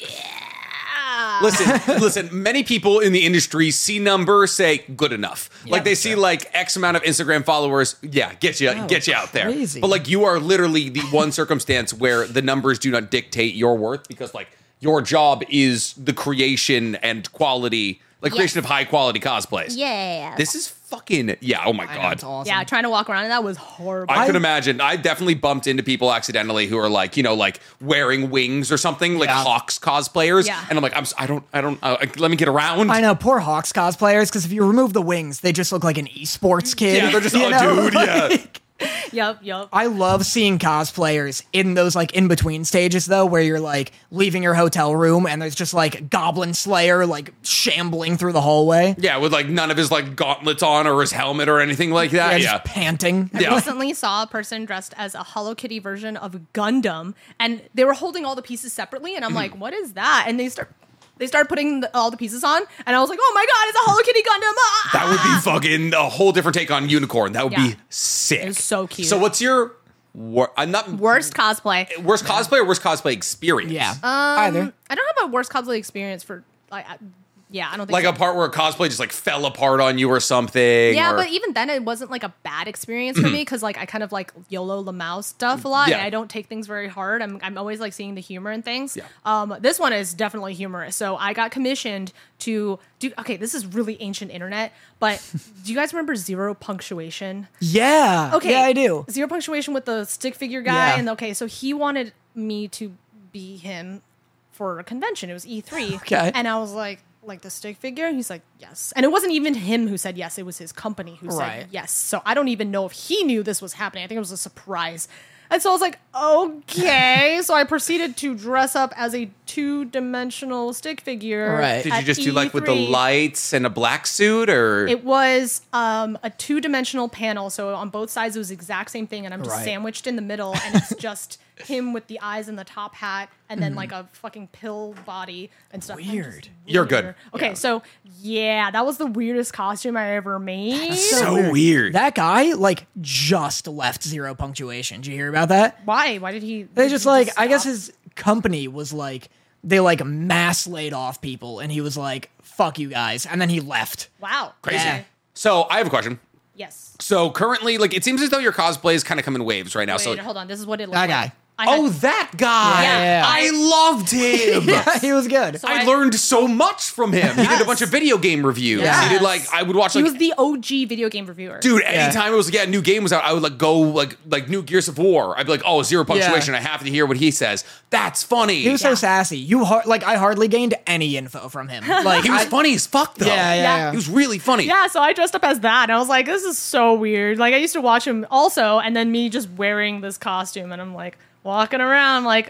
yeah. Listen, listen. Many people in the industry see numbers, say good enough. Like they see like X amount of Instagram followers. Yeah, get you, Oh, get you out there. crazy. But like you are literally the one circumstance where the numbers do not dictate your worth because like your job is the creation and quality, like Yes. creation of high quality cosplays. Yeah. This is fucking yeah. Oh my I know, god. it's awesome. Yeah, trying to walk around and that was horrible. I could I- imagine. I definitely bumped into people accidentally who are like, you know, like wearing wings or something, like Yeah. Hawks cosplayers. Yeah. And I'm like, I'm, s- I don't, I don't. Uh, let me get around. I know, poor Hawks cosplayers, because if you remove the wings, they just look like an esports kid. Yeah, they're just you a know? dude. Yeah. Like, Yup, yup. I love seeing cosplayers in those like in between stages though, where you're like leaving your hotel room and there's just like Goblin Slayer like shambling through the hallway. Yeah, with like none of his like gauntlets on or his helmet or anything like Yeah, that. just Yeah. panting. Yeah. Recently saw a person dressed as a Hello Kitty version of Gundam, and they were holding all the pieces separately, and I'm like, what is that? And they start they started putting the, all the pieces on, and I was like, oh my god, it's a Hello Kitty Gundam! Ah! That would be fucking a whole different take on Unicorn. That would Yeah. be sick. It was so cute. So what's your wor- I'm not Worst cosplay. worst cosplay or worst cosplay experience? Yeah. Um, Either. I don't have a worst cosplay experience for like, I, yeah, I don't think Like so. a part where a cosplay just like fell apart on you or something. Yeah, or- but even then, it wasn't like a bad experience for me because like I kind of like YOLO Lamau stuff a lot, Yeah. and I don't take things very hard. I'm I'm always like seeing the humor in things. Yeah. Um, this one is definitely humorous. So I got commissioned to do. Okay, this is really ancient internet, but do you guys remember Zero Punctuation? Yeah. Okay, Yeah, I do. Zero Punctuation with the stick figure guy, Yeah. and okay, so he wanted me to be him for a convention. It was E three. Okay. And I was like, like the stick figure? He's like, yes. And it wasn't even him who said yes, it was his company who Right. said yes. So I don't even know if he knew this was happening. I think it was a surprise. And so I was like, okay. So I proceeded to dress up as a two-dimensional stick figure. Right. Did you at just do like with the E three. lights and a black suit or It was um, a two-dimensional panel, so on both sides it was the exact same thing, and I'm just Right. sandwiched in the middle, and it's just him with the eyes and the top hat, and then like a fucking pill body and stuff. I'm just Weird. really You're good. weird. Okay, so yeah, that was the weirdest costume I ever made. so weird? That guy like just left Zero Punctuation. Did you hear about that? Why? Why did he? They did just he like I guess stop? his company was like, they like mass laid off people, and he was like, fuck you guys. And then he left. Wow. Crazy. Yeah. So I have a question. Yes. So currently, like, it seems as though your cosplays kind of come in waves right now. Wait, so hold on. This is what it looks That like. guy. I had- oh, that guy. Yeah. I loved him. Yeah, he was good. So I, I- learned so much from him. He did a Yes. bunch of video game reviews. Yes. He did like I would watch he like was the O G video game reviewer. dude. Anytime it was like yeah, a new game was out, I would like go like like new Gears of War. I'd be like, oh, zero punctuation. Yeah. I have to hear what he says. That's funny. He was Yeah. so sassy. You har- like I hardly gained any info from him. Like He was I- funny as fuck though. Yeah, yeah, Yeah. yeah. He was really funny. Yeah, so I dressed up as that, and I was like, this is so weird. Like, I used to watch him also, and then me just wearing this costume, and I'm like, walking around, like,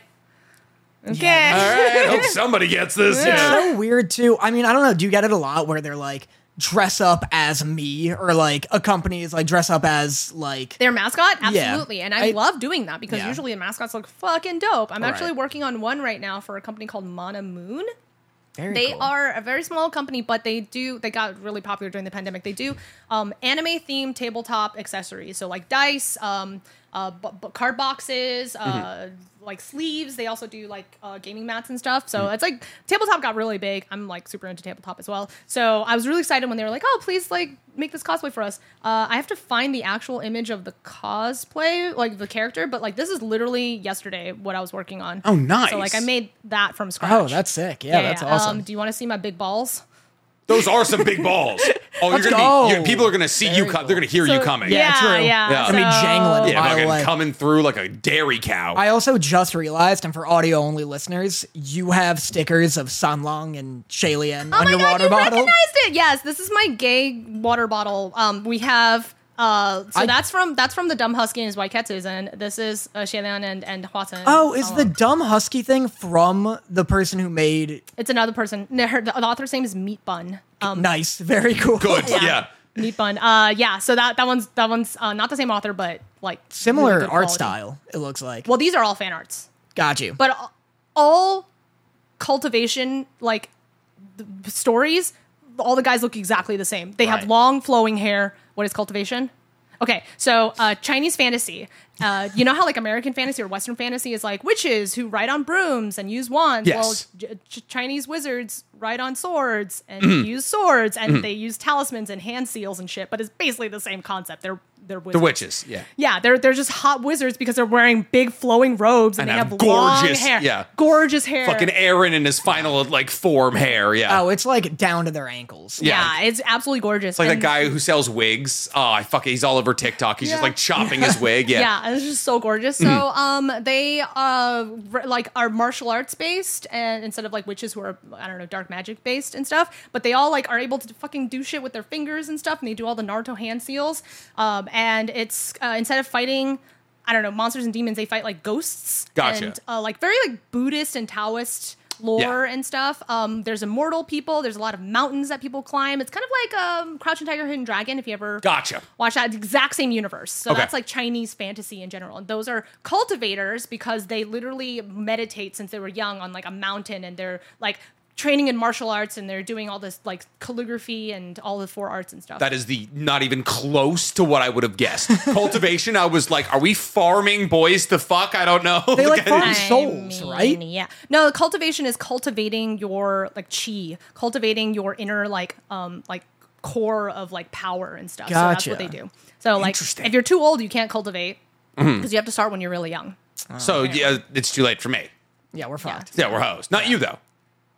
okay. All right. Hope somebody gets this. It's Yeah. so weird too. I mean, I don't know. Do you get it a lot where they're like dress up as me, or like a company is like dress up as like Their mascot? Yeah. Absolutely. And I, I- love doing that because Yeah. usually the mascots look fucking dope. I'm Right. actually working on one right now for a company called Mana Moon. very They cool. are a very small company, but they do, they got really popular during the pandemic. They do um, anime themed tabletop accessories. So like dice, um, uh, b- b- card boxes, uh, Mm-hmm. like sleeves. They also do like uh, gaming mats and stuff. Mm. So it's like tabletop got really big. I'm like super into tabletop as well. So I was really excited when they were like, oh, please like make this cosplay for us. Uh, I have to find the actual image of the cosplay, like the character, but like this is literally yesterday what I was working on. Oh, nice. So like I made that from scratch. Oh, that's sick. Yeah, that's awesome. Um, do you want to see my big balls? Those are some big balls. Oh, Let's you're gonna go. be. You're, people are gonna see you. Very Co- cool. they're gonna hear you coming. Yeah, Yeah, true. yeah. Yeah. It's gonna be So- jangling. Yeah, a mile fucking away. coming through like a dairy cow. I also just realized, and for audio only listeners, you have stickers of Sanlong and Shaylien Oh on my your god, water you bottle. recognized it! Yes, this is my gay water bottle. Um, we have. Uh, so I- that's from that's from the Dumb Husky and his White Ketsus, and this is uh, Shaylin and and Hwasun. Oh, is the Salong. dumb husky thing from the person who made? It's another person. No, her, the, the author's name is Meat Bun. Um, Nice, very cool. Good. Yeah. Meat Bun. Uh, yeah. So that that one's that one's uh, not the same author, but like Similar really good art quality. style. It looks like. Well, these are all fan arts. Got you. But a- all cultivation like th- stories, all the guys look exactly the same. They have Right. long flowing hair. What is cultivation? Okay, so uh, Chinese fantasy. Uh, you know how like American fantasy or Western fantasy is like witches who ride on brooms and use wands. Yes. Well, J- Ch- Chinese wizards ride on swords and Mm-hmm. use swords, and they use talismans and hand seals and shit. But it's basically the same concept. They're they're wizards. The witches. Yeah. Yeah, they're they're just hot wizards because they're wearing big flowing robes and, And they have have, long gorgeous- hair. yeah. Gorgeous hair. Fucking Aaron in his final like form hair. Yeah. Oh, it's like down to their ankles. yeah. it's absolutely gorgeous. It's like that And- guy who sells wigs. Oh, I fucking he's all over TikTok. He's just Yeah. like chopping his wig. Yeah. Yeah, and it's just so gorgeous. So, um, they uh r- like are martial arts based, and instead of like witches who are I don't know dark magic based and stuff, but they all like are able to fucking do shit with their fingers and stuff, and they do all the Naruto hand seals. Um, and it's uh, instead of fighting, I don't know, monsters and demons, they fight like ghosts. Gotcha. And uh, like very like Buddhist and Taoist lore Yeah. and stuff. Um, there's immortal people. There's a lot of mountains that people climb. It's kind of like um, Crouching Tiger, Hidden Dragon. If you ever Gotcha. watch that, it's the exact same universe. So Okay. that's like Chinese fantasy in general. And those are cultivators because they literally meditate since they were young on like a mountain, and they're like training in martial arts, and they're doing all this like calligraphy and all the four arts and stuff. That is the not even close to what I would have guessed. Cultivation, I was like, are we farming boys to fuck? I don't know. They like farm I souls, mean, right? Yeah. No, cultivation is cultivating your like chi, cultivating your inner like um like core of like power and stuff. So that's what Gotcha. they do. So like Interesting. if you're too old, you can't cultivate because you have to start when you're really young. So yeah, it's too late for me. Yeah, we're fucked. Yeah, we're hoes. Not you though.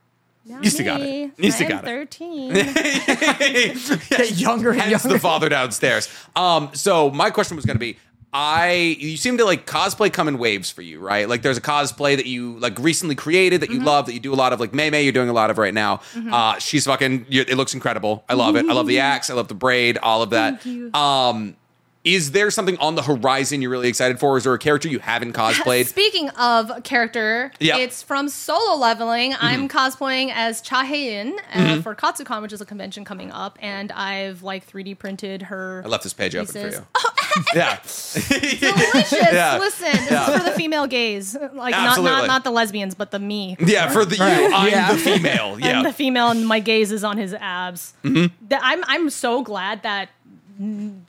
Not You still got it. me. You still I'm got it. thirteen. Get younger and Hence younger. the father downstairs. Um, so my question was going to be, I you seem to like cosplay come in waves for you, right? Like there's a cosplay that you like recently created that you Mm-hmm. love, that you do a lot of. Like May May, you're doing a lot of right now. Uh, she's fucking. You, it looks incredible. I love it. I love the axe. I love the braid. All of that. Thank you. Um, is there something on the horizon you're really excited for? Is there a character you haven't cosplayed? Speaking of character, Yeah. it's from Solo Leveling. I'm cosplaying as Cha Hei-in uh, for Katsucon, which is a convention coming up, and I've like three D printed her. I left this page open pieces. for you. yeah. Delicious. Yeah. Listen, this is for the female gays, like not, Absolutely. not not the lesbians, but the me. Yeah, for the you, I'm Yeah. the female. Yeah. I'm the female, and my gaze is on his abs. Mm-hmm. That I'm I'm so glad that mm,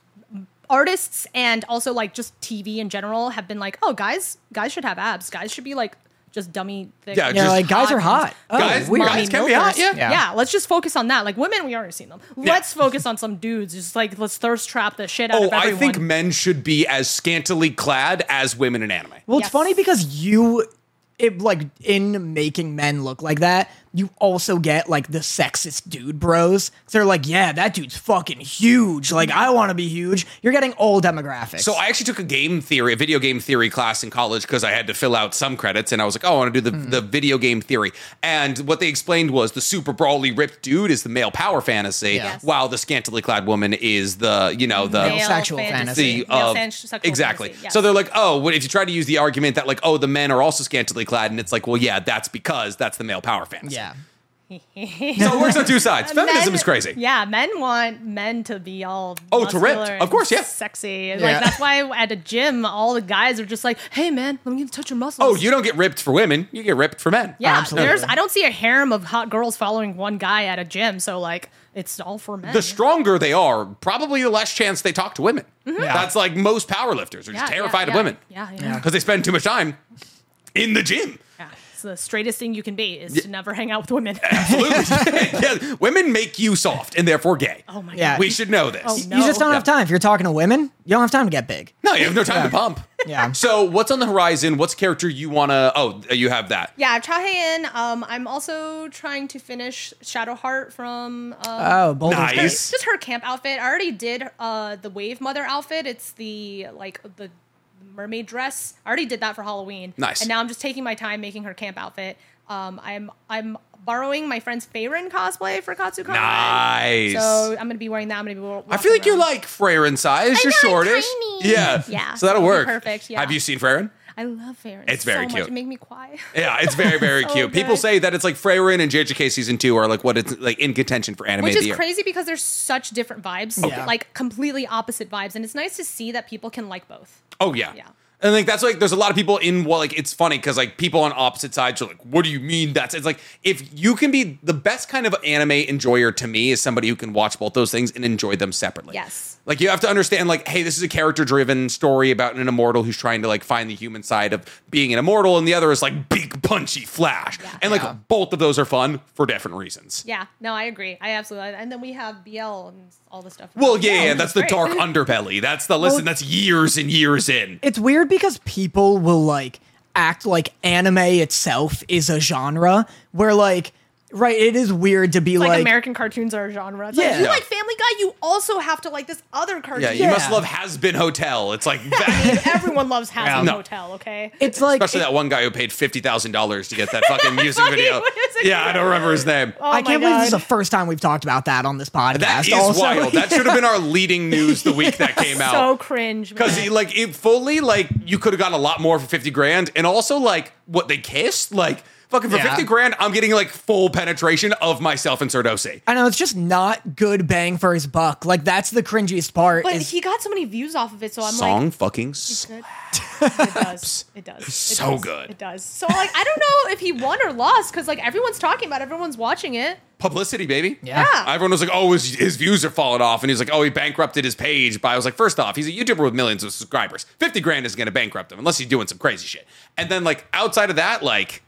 artists and also like just T V in general have been like, oh, guys, guys should have abs. Guys should be like just dummy thick. Yeah, Yeah, just like guys hot are hot. Oh, guys, weird. guys can be hot. milkers. Yeah. Yeah. Let's just focus on that. Like women, we already seen them. Let's focus on some dudes. Just like let's thirst trap the shit out Oh, of everyone. I think men should be as scantily clad as women in anime. Well, it's Yes. funny because you, it like in making men look like that, you also get like the sexist dude bros. They're like, yeah, that dude's fucking huge. Like, I want to be huge. You're getting all demographics. So I actually took a game theory, a video game theory class in college because I had to fill out some credits, and I was like, oh, I want to do the, Hmm. the video game theory. And what they explained was the super brawly ripped dude is the male power fantasy, Yes. while the scantily clad woman is the, you know, the Male sexual fantasy. Male of- fan- sexual exactly. fantasy, yes. So they're like, oh, what if you try to use the argument that like, oh, the men are also scantily clad, and it's like, well, yeah, that's because that's the male power fantasy. yeah. So it works on two sides. Feminism Men- is crazy. Yeah, men want men to be all Oh, to ripped. muscular Of course, and yeah. sexy. And, Yeah. Like that's why at a gym, all the guys are just like, "Hey, man, let me touch your muscles." Oh, you don't get ripped for women; you get ripped for men. Yeah, Absolutely. there's. I don't see a harem of hot girls following one guy at a gym. So like, it's all for men. The stronger they are, probably the less chance they talk to women. Yeah. That's like most power lifters are just Yeah, terrified yeah, of yeah. women Yeah, yeah, Yeah. because they spend too much time in the gym. yeah. It's the straightest thing you can be is to never hang out with women. Absolutely. Yeah, women make you soft and therefore gay. Oh my Yeah. god. We should know this. Oh, no. You just don't have time. If you're talking to women, you don't have time to get big. No, you have no time to pump. Yeah. So, what's on the horizon? What's character you want to? Oh, you have that. Yeah, Chahayan. Um, I'm also trying to finish Shadowheart from. Um, Oh, Boulder's Nice. Gate. just her camp outfit. I already did uh the Wave Mother outfit. It's the like the mermaid dress. I already did that for Halloween. Nice. And now I'm just taking my time making her camp outfit. Um, I'm I'm borrowing my friend's Faerun cosplay for Katsucon. Nice. So I'm gonna be wearing that. I'm gonna be. Walking I feel like you're around. like Freyr in size. I You're know, I'm shortish. tiny. Yeah. Yeah, So that'll it'll be work. perfect, yeah. Have you seen Freyr? I love Faerun. It's very so cute. Much. It make me cry. Yeah, it's very, very So cute. People good. say that it's like Freyrin and J J K season two are like what it's like in contention for anime Which of the is year. crazy because there's such different vibes, Okay. like completely opposite vibes, and it's nice to see that people can like both. Oh yeah. Yeah. And like that's like there's a lot of people in well like it's funny because like people on opposite sides are like, what do you mean that's it's like if you can be the best kind of anime enjoyer to me is somebody who can watch both those things and enjoy them separately. Yes. Like you have to understand like, hey, this is a character driven story about an immortal who's trying to like find the human side of being an immortal, and the other is like big punchy Flash. Yeah. And like Yeah. both of those are fun for different reasons. Yeah, no, I agree. I absolutely. And then we have B L and all the stuff. Well, yeah, yeah, which that's is the great. dark underbelly. That's the listen, that's years and years in. It's weird because people will like act like anime itself is a genre where like right it is weird to be Like, like, American cartoons are a genre. It's Yeah. like, you Yeah. like Family Guy, you also have to like this other cartoon. Yeah, you Yeah. must love Has Been Hotel. It's like that. Everyone loves Has Yeah. Been No. Hotel. Okay. it's like Especially it- that one guy who paid fifty thousand dollars to get that fucking music Fucking video. music Yeah, I don't remember his name. Oh I my can't believe this is God. the first time we've talked about that on this podcast. That is also. wild. That should have been our leading news the week that came So out. cringe. Because man. like it fully like you could have gotten a lot more for fifty grand, and also like what they kissed like. Fucking for Yeah. fifty grand, I'm getting like full penetration of myself and Sardosi. I know it's just not good bang for his buck. Like that's the cringiest part. But is, he got so many views off of it, so I'm Song like, fucking it's s- good. It does. It does. It So does. good. It does. So like, I don't know if he won or lost because like everyone's talking about, it, everyone's watching it. publicity, baby. Yeah. Yeah. Everyone was like, oh, his, his views are falling off. And he's like, oh, he bankrupted his page. But I was like, first off, he's a YouTuber with millions of subscribers. fifty grand isn't going to bankrupt him unless he's doing some crazy shit. And then, like, outside of that, like,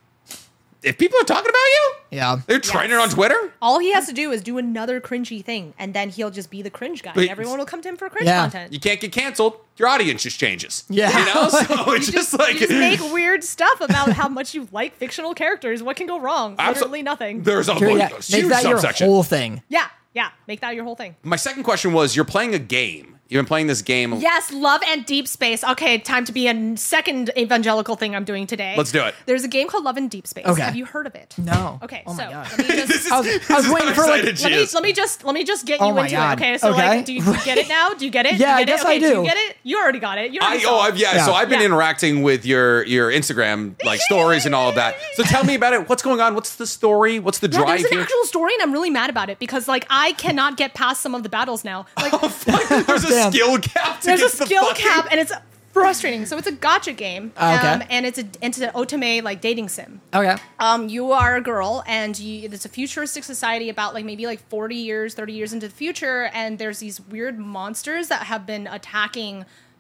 if people are talking about you, yeah. they're trending on Twitter. All he has to do is do another cringy thing, and then he'll just be the cringe guy. But- and everyone will come to him for cringe Yeah. content. You can't get canceled. Your audience just changes. Yeah. You know? So it's just like. You just make weird stuff about how much you like fictional characters. What can go wrong? Abso- Literally nothing. There's a, Sure, a yeah. huge Make that your subsection. whole thing. Yeah, yeah. Make that your whole thing. My second question was you're playing a game. You've been playing this game. Yes, Love and Deep Space. Okay, time to be a second evangelical thing I'm doing today. Let's do it. There's a game called Love and Deep Space. Okay. Have you heard of it? No. Okay, Oh my so God. let me just This is, I was- this I was is waiting how for, like- excited she let me is. let me just let me just get Oh you my into God. it. Okay, so Okay. like, do you, do you get it now? Do you get it? Yeah, do I you get guess it? I Okay, do. you get it? You already got it. You already I, saw oh, it. I've, yeah, Yeah. So I've been Yeah. interacting with your your Instagram like stories and all of that. So tell me about it. What's going on? What's the story? What's the Yeah, drive there's an here? actual story, and I'm really mad about it because like I cannot get past some of the battles now. Like There's a Damn. skill cap. To there's a get the skill fucking- cap, and it's frustrating. So it's a gotcha game, Oh, okay. um, and it's a it's an otome like dating sim. Okay. Um, you are a girl, and you, it's a futuristic society about like maybe like forty years, thirty years into the future, and there's these weird monsters that have been attacking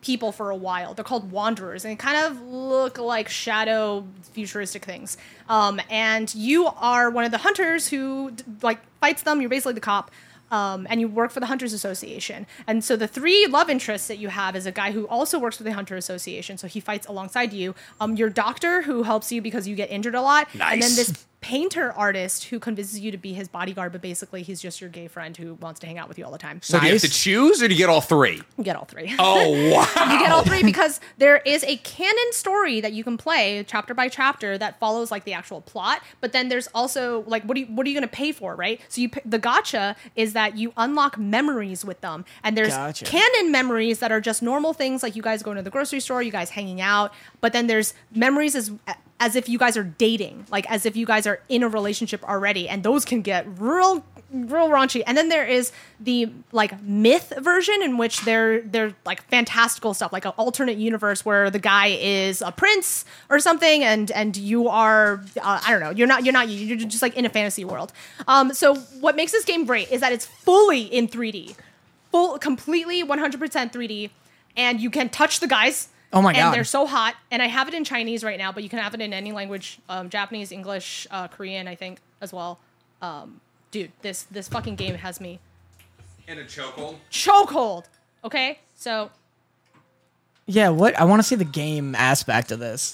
people for a while. They're called wanderers, and they kind of look like shadow futuristic things. Um, and you are one of the hunters who like fights them. You're basically the cop. Um, and you work for the Hunters Association. And so the three love interests that you have is a guy who also works for the Hunter Association, so he fights alongside you. Um, your doctor, who helps you because you get injured a lot. Nice. And then this painter artist who convinces you to be his bodyguard, but basically he's just your gay friend who wants to hang out with you all the time. So do you have to Nice. choose, or do you get all three? You get all three. Oh, wow. You get all three because there is a canon story that you can play chapter by chapter that follows like the actual plot. But then there's also like, what do you, what are you going to pay for, right? So you p- the gotcha is that you unlock memories with them, and there's Gotcha. canon memories that are just normal things like you guys going to the grocery store, you guys hanging out. But then there's memories as as if you guys are dating, like as if you guys are in a relationship already, and those can get real real raunchy. And then there is the like myth version in which they're they're like fantastical stuff, like an alternate universe where the guy is a prince or something, and and you are uh, I don't know, you're not you're not you're just like in a fantasy world. Um, so what makes this game great is that it's fully in three D, full completely one hundred percent three D, and you can touch the guys. Oh my and God. they're so hot. And I have it in Chinese right now, but you can have it in any language, um, Japanese, English, uh, Korean, I think, as well. Um, dude, this this fucking game has me In a chokehold. chokehold. Okay, so Yeah, what? I want to see the game aspect of this.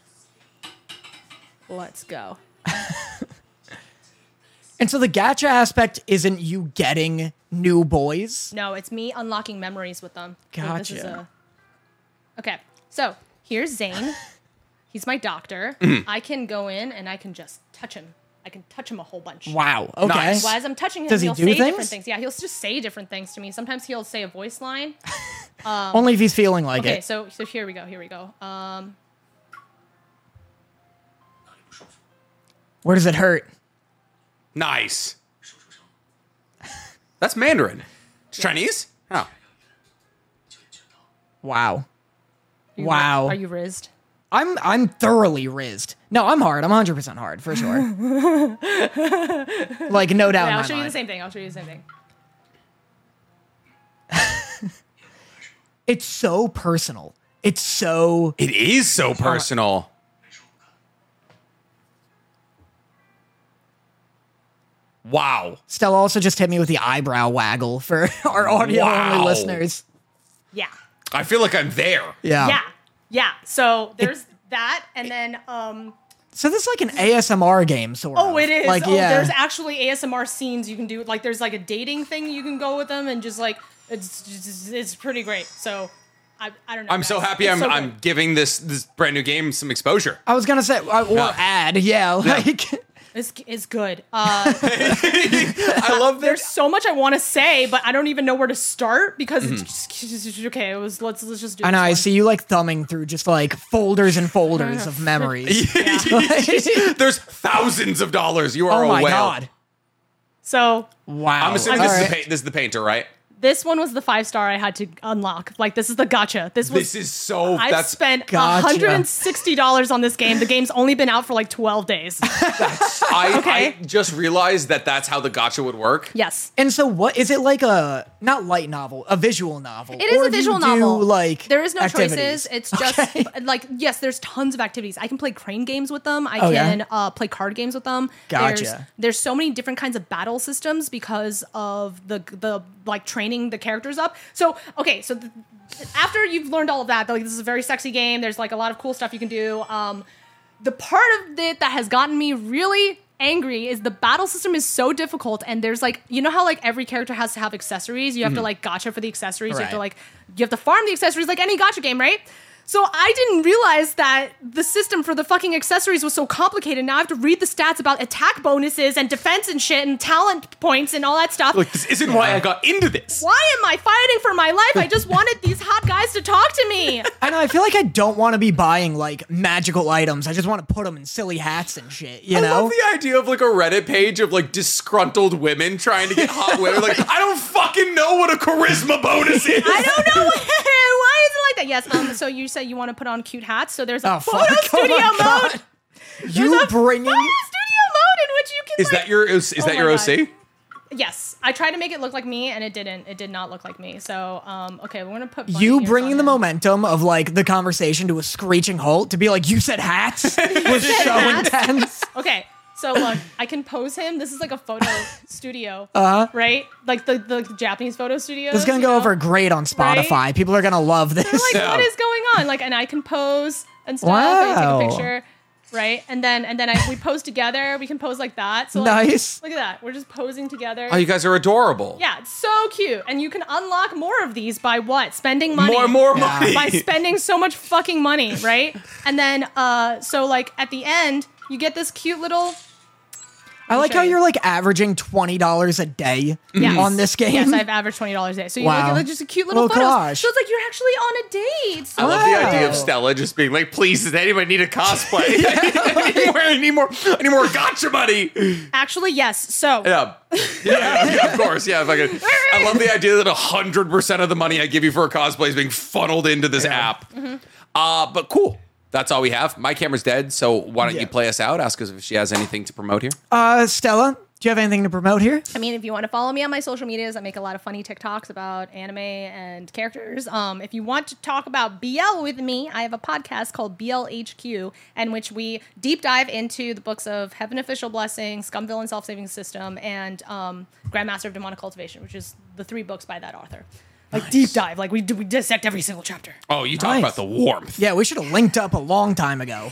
let's go. And so the gacha aspect isn't you getting new boys. No, it's me unlocking memories with them. So this is Gotcha. a- okay, so here's Zane. He's my doctor. I can go in and I can just touch him. I can touch him a whole bunch. Wow. Okay. Nice. Well, as I'm touching him, Does he he'll do say things? different things. Yeah, he'll just say different things to me. Sometimes he'll say a voice line. Only if he's feeling like Okay, it. so so here we go. Here we go. Um, Where does it hurt? Nice. That's Mandarin. It's Chinese? Oh. Wow. you- Wow. Are you rizzed? I'm I'm thoroughly rizzed. No, I'm hard. I'm one hundred percent hard for sure. Like no doubt. Yeah, in I'll my show you the mind. same thing. I'll show you the same thing. It's so personal. It's so It is so personal. Wow. Stella also just hit me with the eyebrow waggle for our audio only Wow. listeners. Yeah. I feel like I'm there. Yeah. Yeah. Yeah. So there's that, and then um. So this is like an A S M R game, sort of. Oh, it is. Like, oh, yeah. there's actually A S M R scenes you can do. Like, there's like a dating thing you can go with them, and just like it's just, it's pretty great. So I I don't know. I'm so guys. happy It's I'm so I'm good. giving this this brand new game some exposure. I was gonna say, uh, or Yeah. ad, yeah, like It's, it's good. Uh, I love there's this. so much I want to say, but I don't even know where to start because it's just okay. It was let's let's just do. I know. this I one. see you like thumbing through just like folders and folders of memories. There's thousands of dollars. You are Oh a my whale. god! So Wow. I'm assuming All this is, right. the pa- this is the painter, right? this one was the five star I had to unlock. Like this is the gotcha. This was. This is so. I've that's spent Gotcha. one hundred sixty dollars on this game. The game's only been out for like twelve days. I, Okay. I just realized that that's how the gotcha would work. Yes. And so, what is it like a not light novel, a visual novel? It is Or a do you visual do, novel. Like there is no activities? choices. It's just Okay. like yes, there's tons of activities. I can play crane games with them. I Oh, yeah? can uh, play card games with them. Gotcha. There's, there's so many different kinds of battle systems because of the the like training the characters up. So okay, so the, after you've learned all of that, like this is a very sexy game. There's like a lot of cool stuff you can do. Um, the part of it that has gotten me really angry is the battle system is so difficult, and there's like you know how like every character has to have accessories. You have to like gotcha for the accessories. You have to Right. like you have to farm the accessories like any gotcha game, right? So I didn't realize that the system for the fucking accessories was so complicated. Now I have to read the stats about attack bonuses and defense and shit and talent points and all that stuff. Like this isn't why I got into this. Why am I fighting for my life? I just wanted these hot guys to talk to me. I know. I feel like I don't want to be buying like magical items. I just want to put them in silly hats and shit. You I know? love the idea of like a Reddit page of like disgruntled women trying to get hot women. Like, I don't fucking know what a charisma bonus is. I don't know why, why is it like that. Yes. Um. So you said you want to put on cute hats. So there's a Oh, photo fuck. Oh studio my God. mode. You There's a bringing? photo studio mode in which you can. Is like, that your is, is Oh that my your God. O C? Yes, I tried to make it look like me, and it didn't. It did not look like me. So, um, okay, we're gonna put bunny You ears bringing on the him. momentum of like the conversation to a screeching halt to be like, you said hats was so hats? intense. Okay, so look, I can pose him. This is like a photo studio, uh-huh. right? Like the, the Japanese photo studio. This is gonna go over great on Spotify. Right? People are gonna love this. They're like, Yeah. what is going on? Like, and I can pose and stuff. And Wow. take a picture, right? And then and then I we pose together. We can pose like that. So like, Nice. look at that. We're just posing together. Oh, you guys are adorable. Yeah, it's so cute. And you can unlock more of these by what? Spending money. More, more money. By spending so much fucking money, right? And then, uh, so like at the end, you get this cute little. I like show how you. you're like averaging twenty dollars a day Yes. on this game. Yes, I've averaged twenty dollars a day. So you Wow. look at like, just a cute little, Little photos. collage. So it's like you're actually on a date. I love the idea Wow. of Stella just being like, please, does anybody need a cosplay? I, need more, I need more, I need more gotcha money. Actually, yes. So Yeah. Yeah, yeah, of course. Yeah, fucking. I love the idea that one hundred percent of the money I give you for a cosplay is being funned into this app. Mm-hmm. Uh, but cool. That's all we have. My camera's dead, so why don't Yeah. you play us out? Ask us if she has anything to promote here. Uh, Stella, do you have anything to promote here? I mean, if you want to follow me on my social medias, I make a lot of funny TikToks about anime and characters. Um, if you want to talk about B L with me, I have a podcast called B L H Q, in which we deep dive into the books of Heaven Official Blessing, Scum Villain Self-Saving System, and um, Grandmaster of Demonic Cultivation, which is the three books by that author. Like deep dive, like we do, we dissect every single chapter. Oh, you talk Nice. about the warmth. Yeah, we should have linked up a long time ago.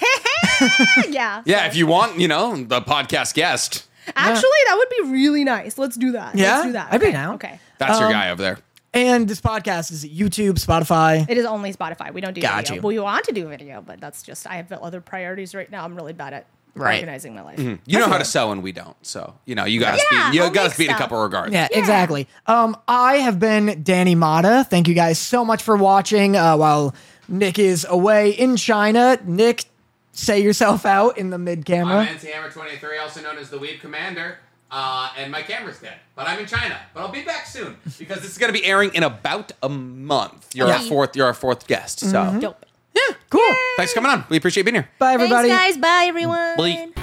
yeah. Yeah, so- if you want, you know, the podcast guest. Actually, that would be really nice. Let's do that. Yeah? Let's do that. I'd be Okay, down. Okay. That's your Um, guy over there. And this podcast is at YouTube, Spotify. It is only Spotify. We don't do Got video. you. We want to do video, but that's just I have other priorities right now. I'm really bad at Right. organizing my life. You know how to sew and we don't. So, you know, you got to Yeah, speed, you I'll got to make speed a stuff. couple regards. Yeah, exactly. Um, I have been Danny Mata. Thank you guys so much for watching uh, while Nick is away in China. Nick, say yourself out in the mid camera. I'm Anti Hammer twenty-three, also known as the Weeb Commander. Uh, and my camera's dead, but I'm in China. But I'll be back soon because this is going to be airing in about a month. You're our Okay. fourth. You're our fourth guest. So Dope. Cool. thanks for coming on. We appreciate being here. Bye, everybody. Thanks, guys. Bye, everyone. Bye.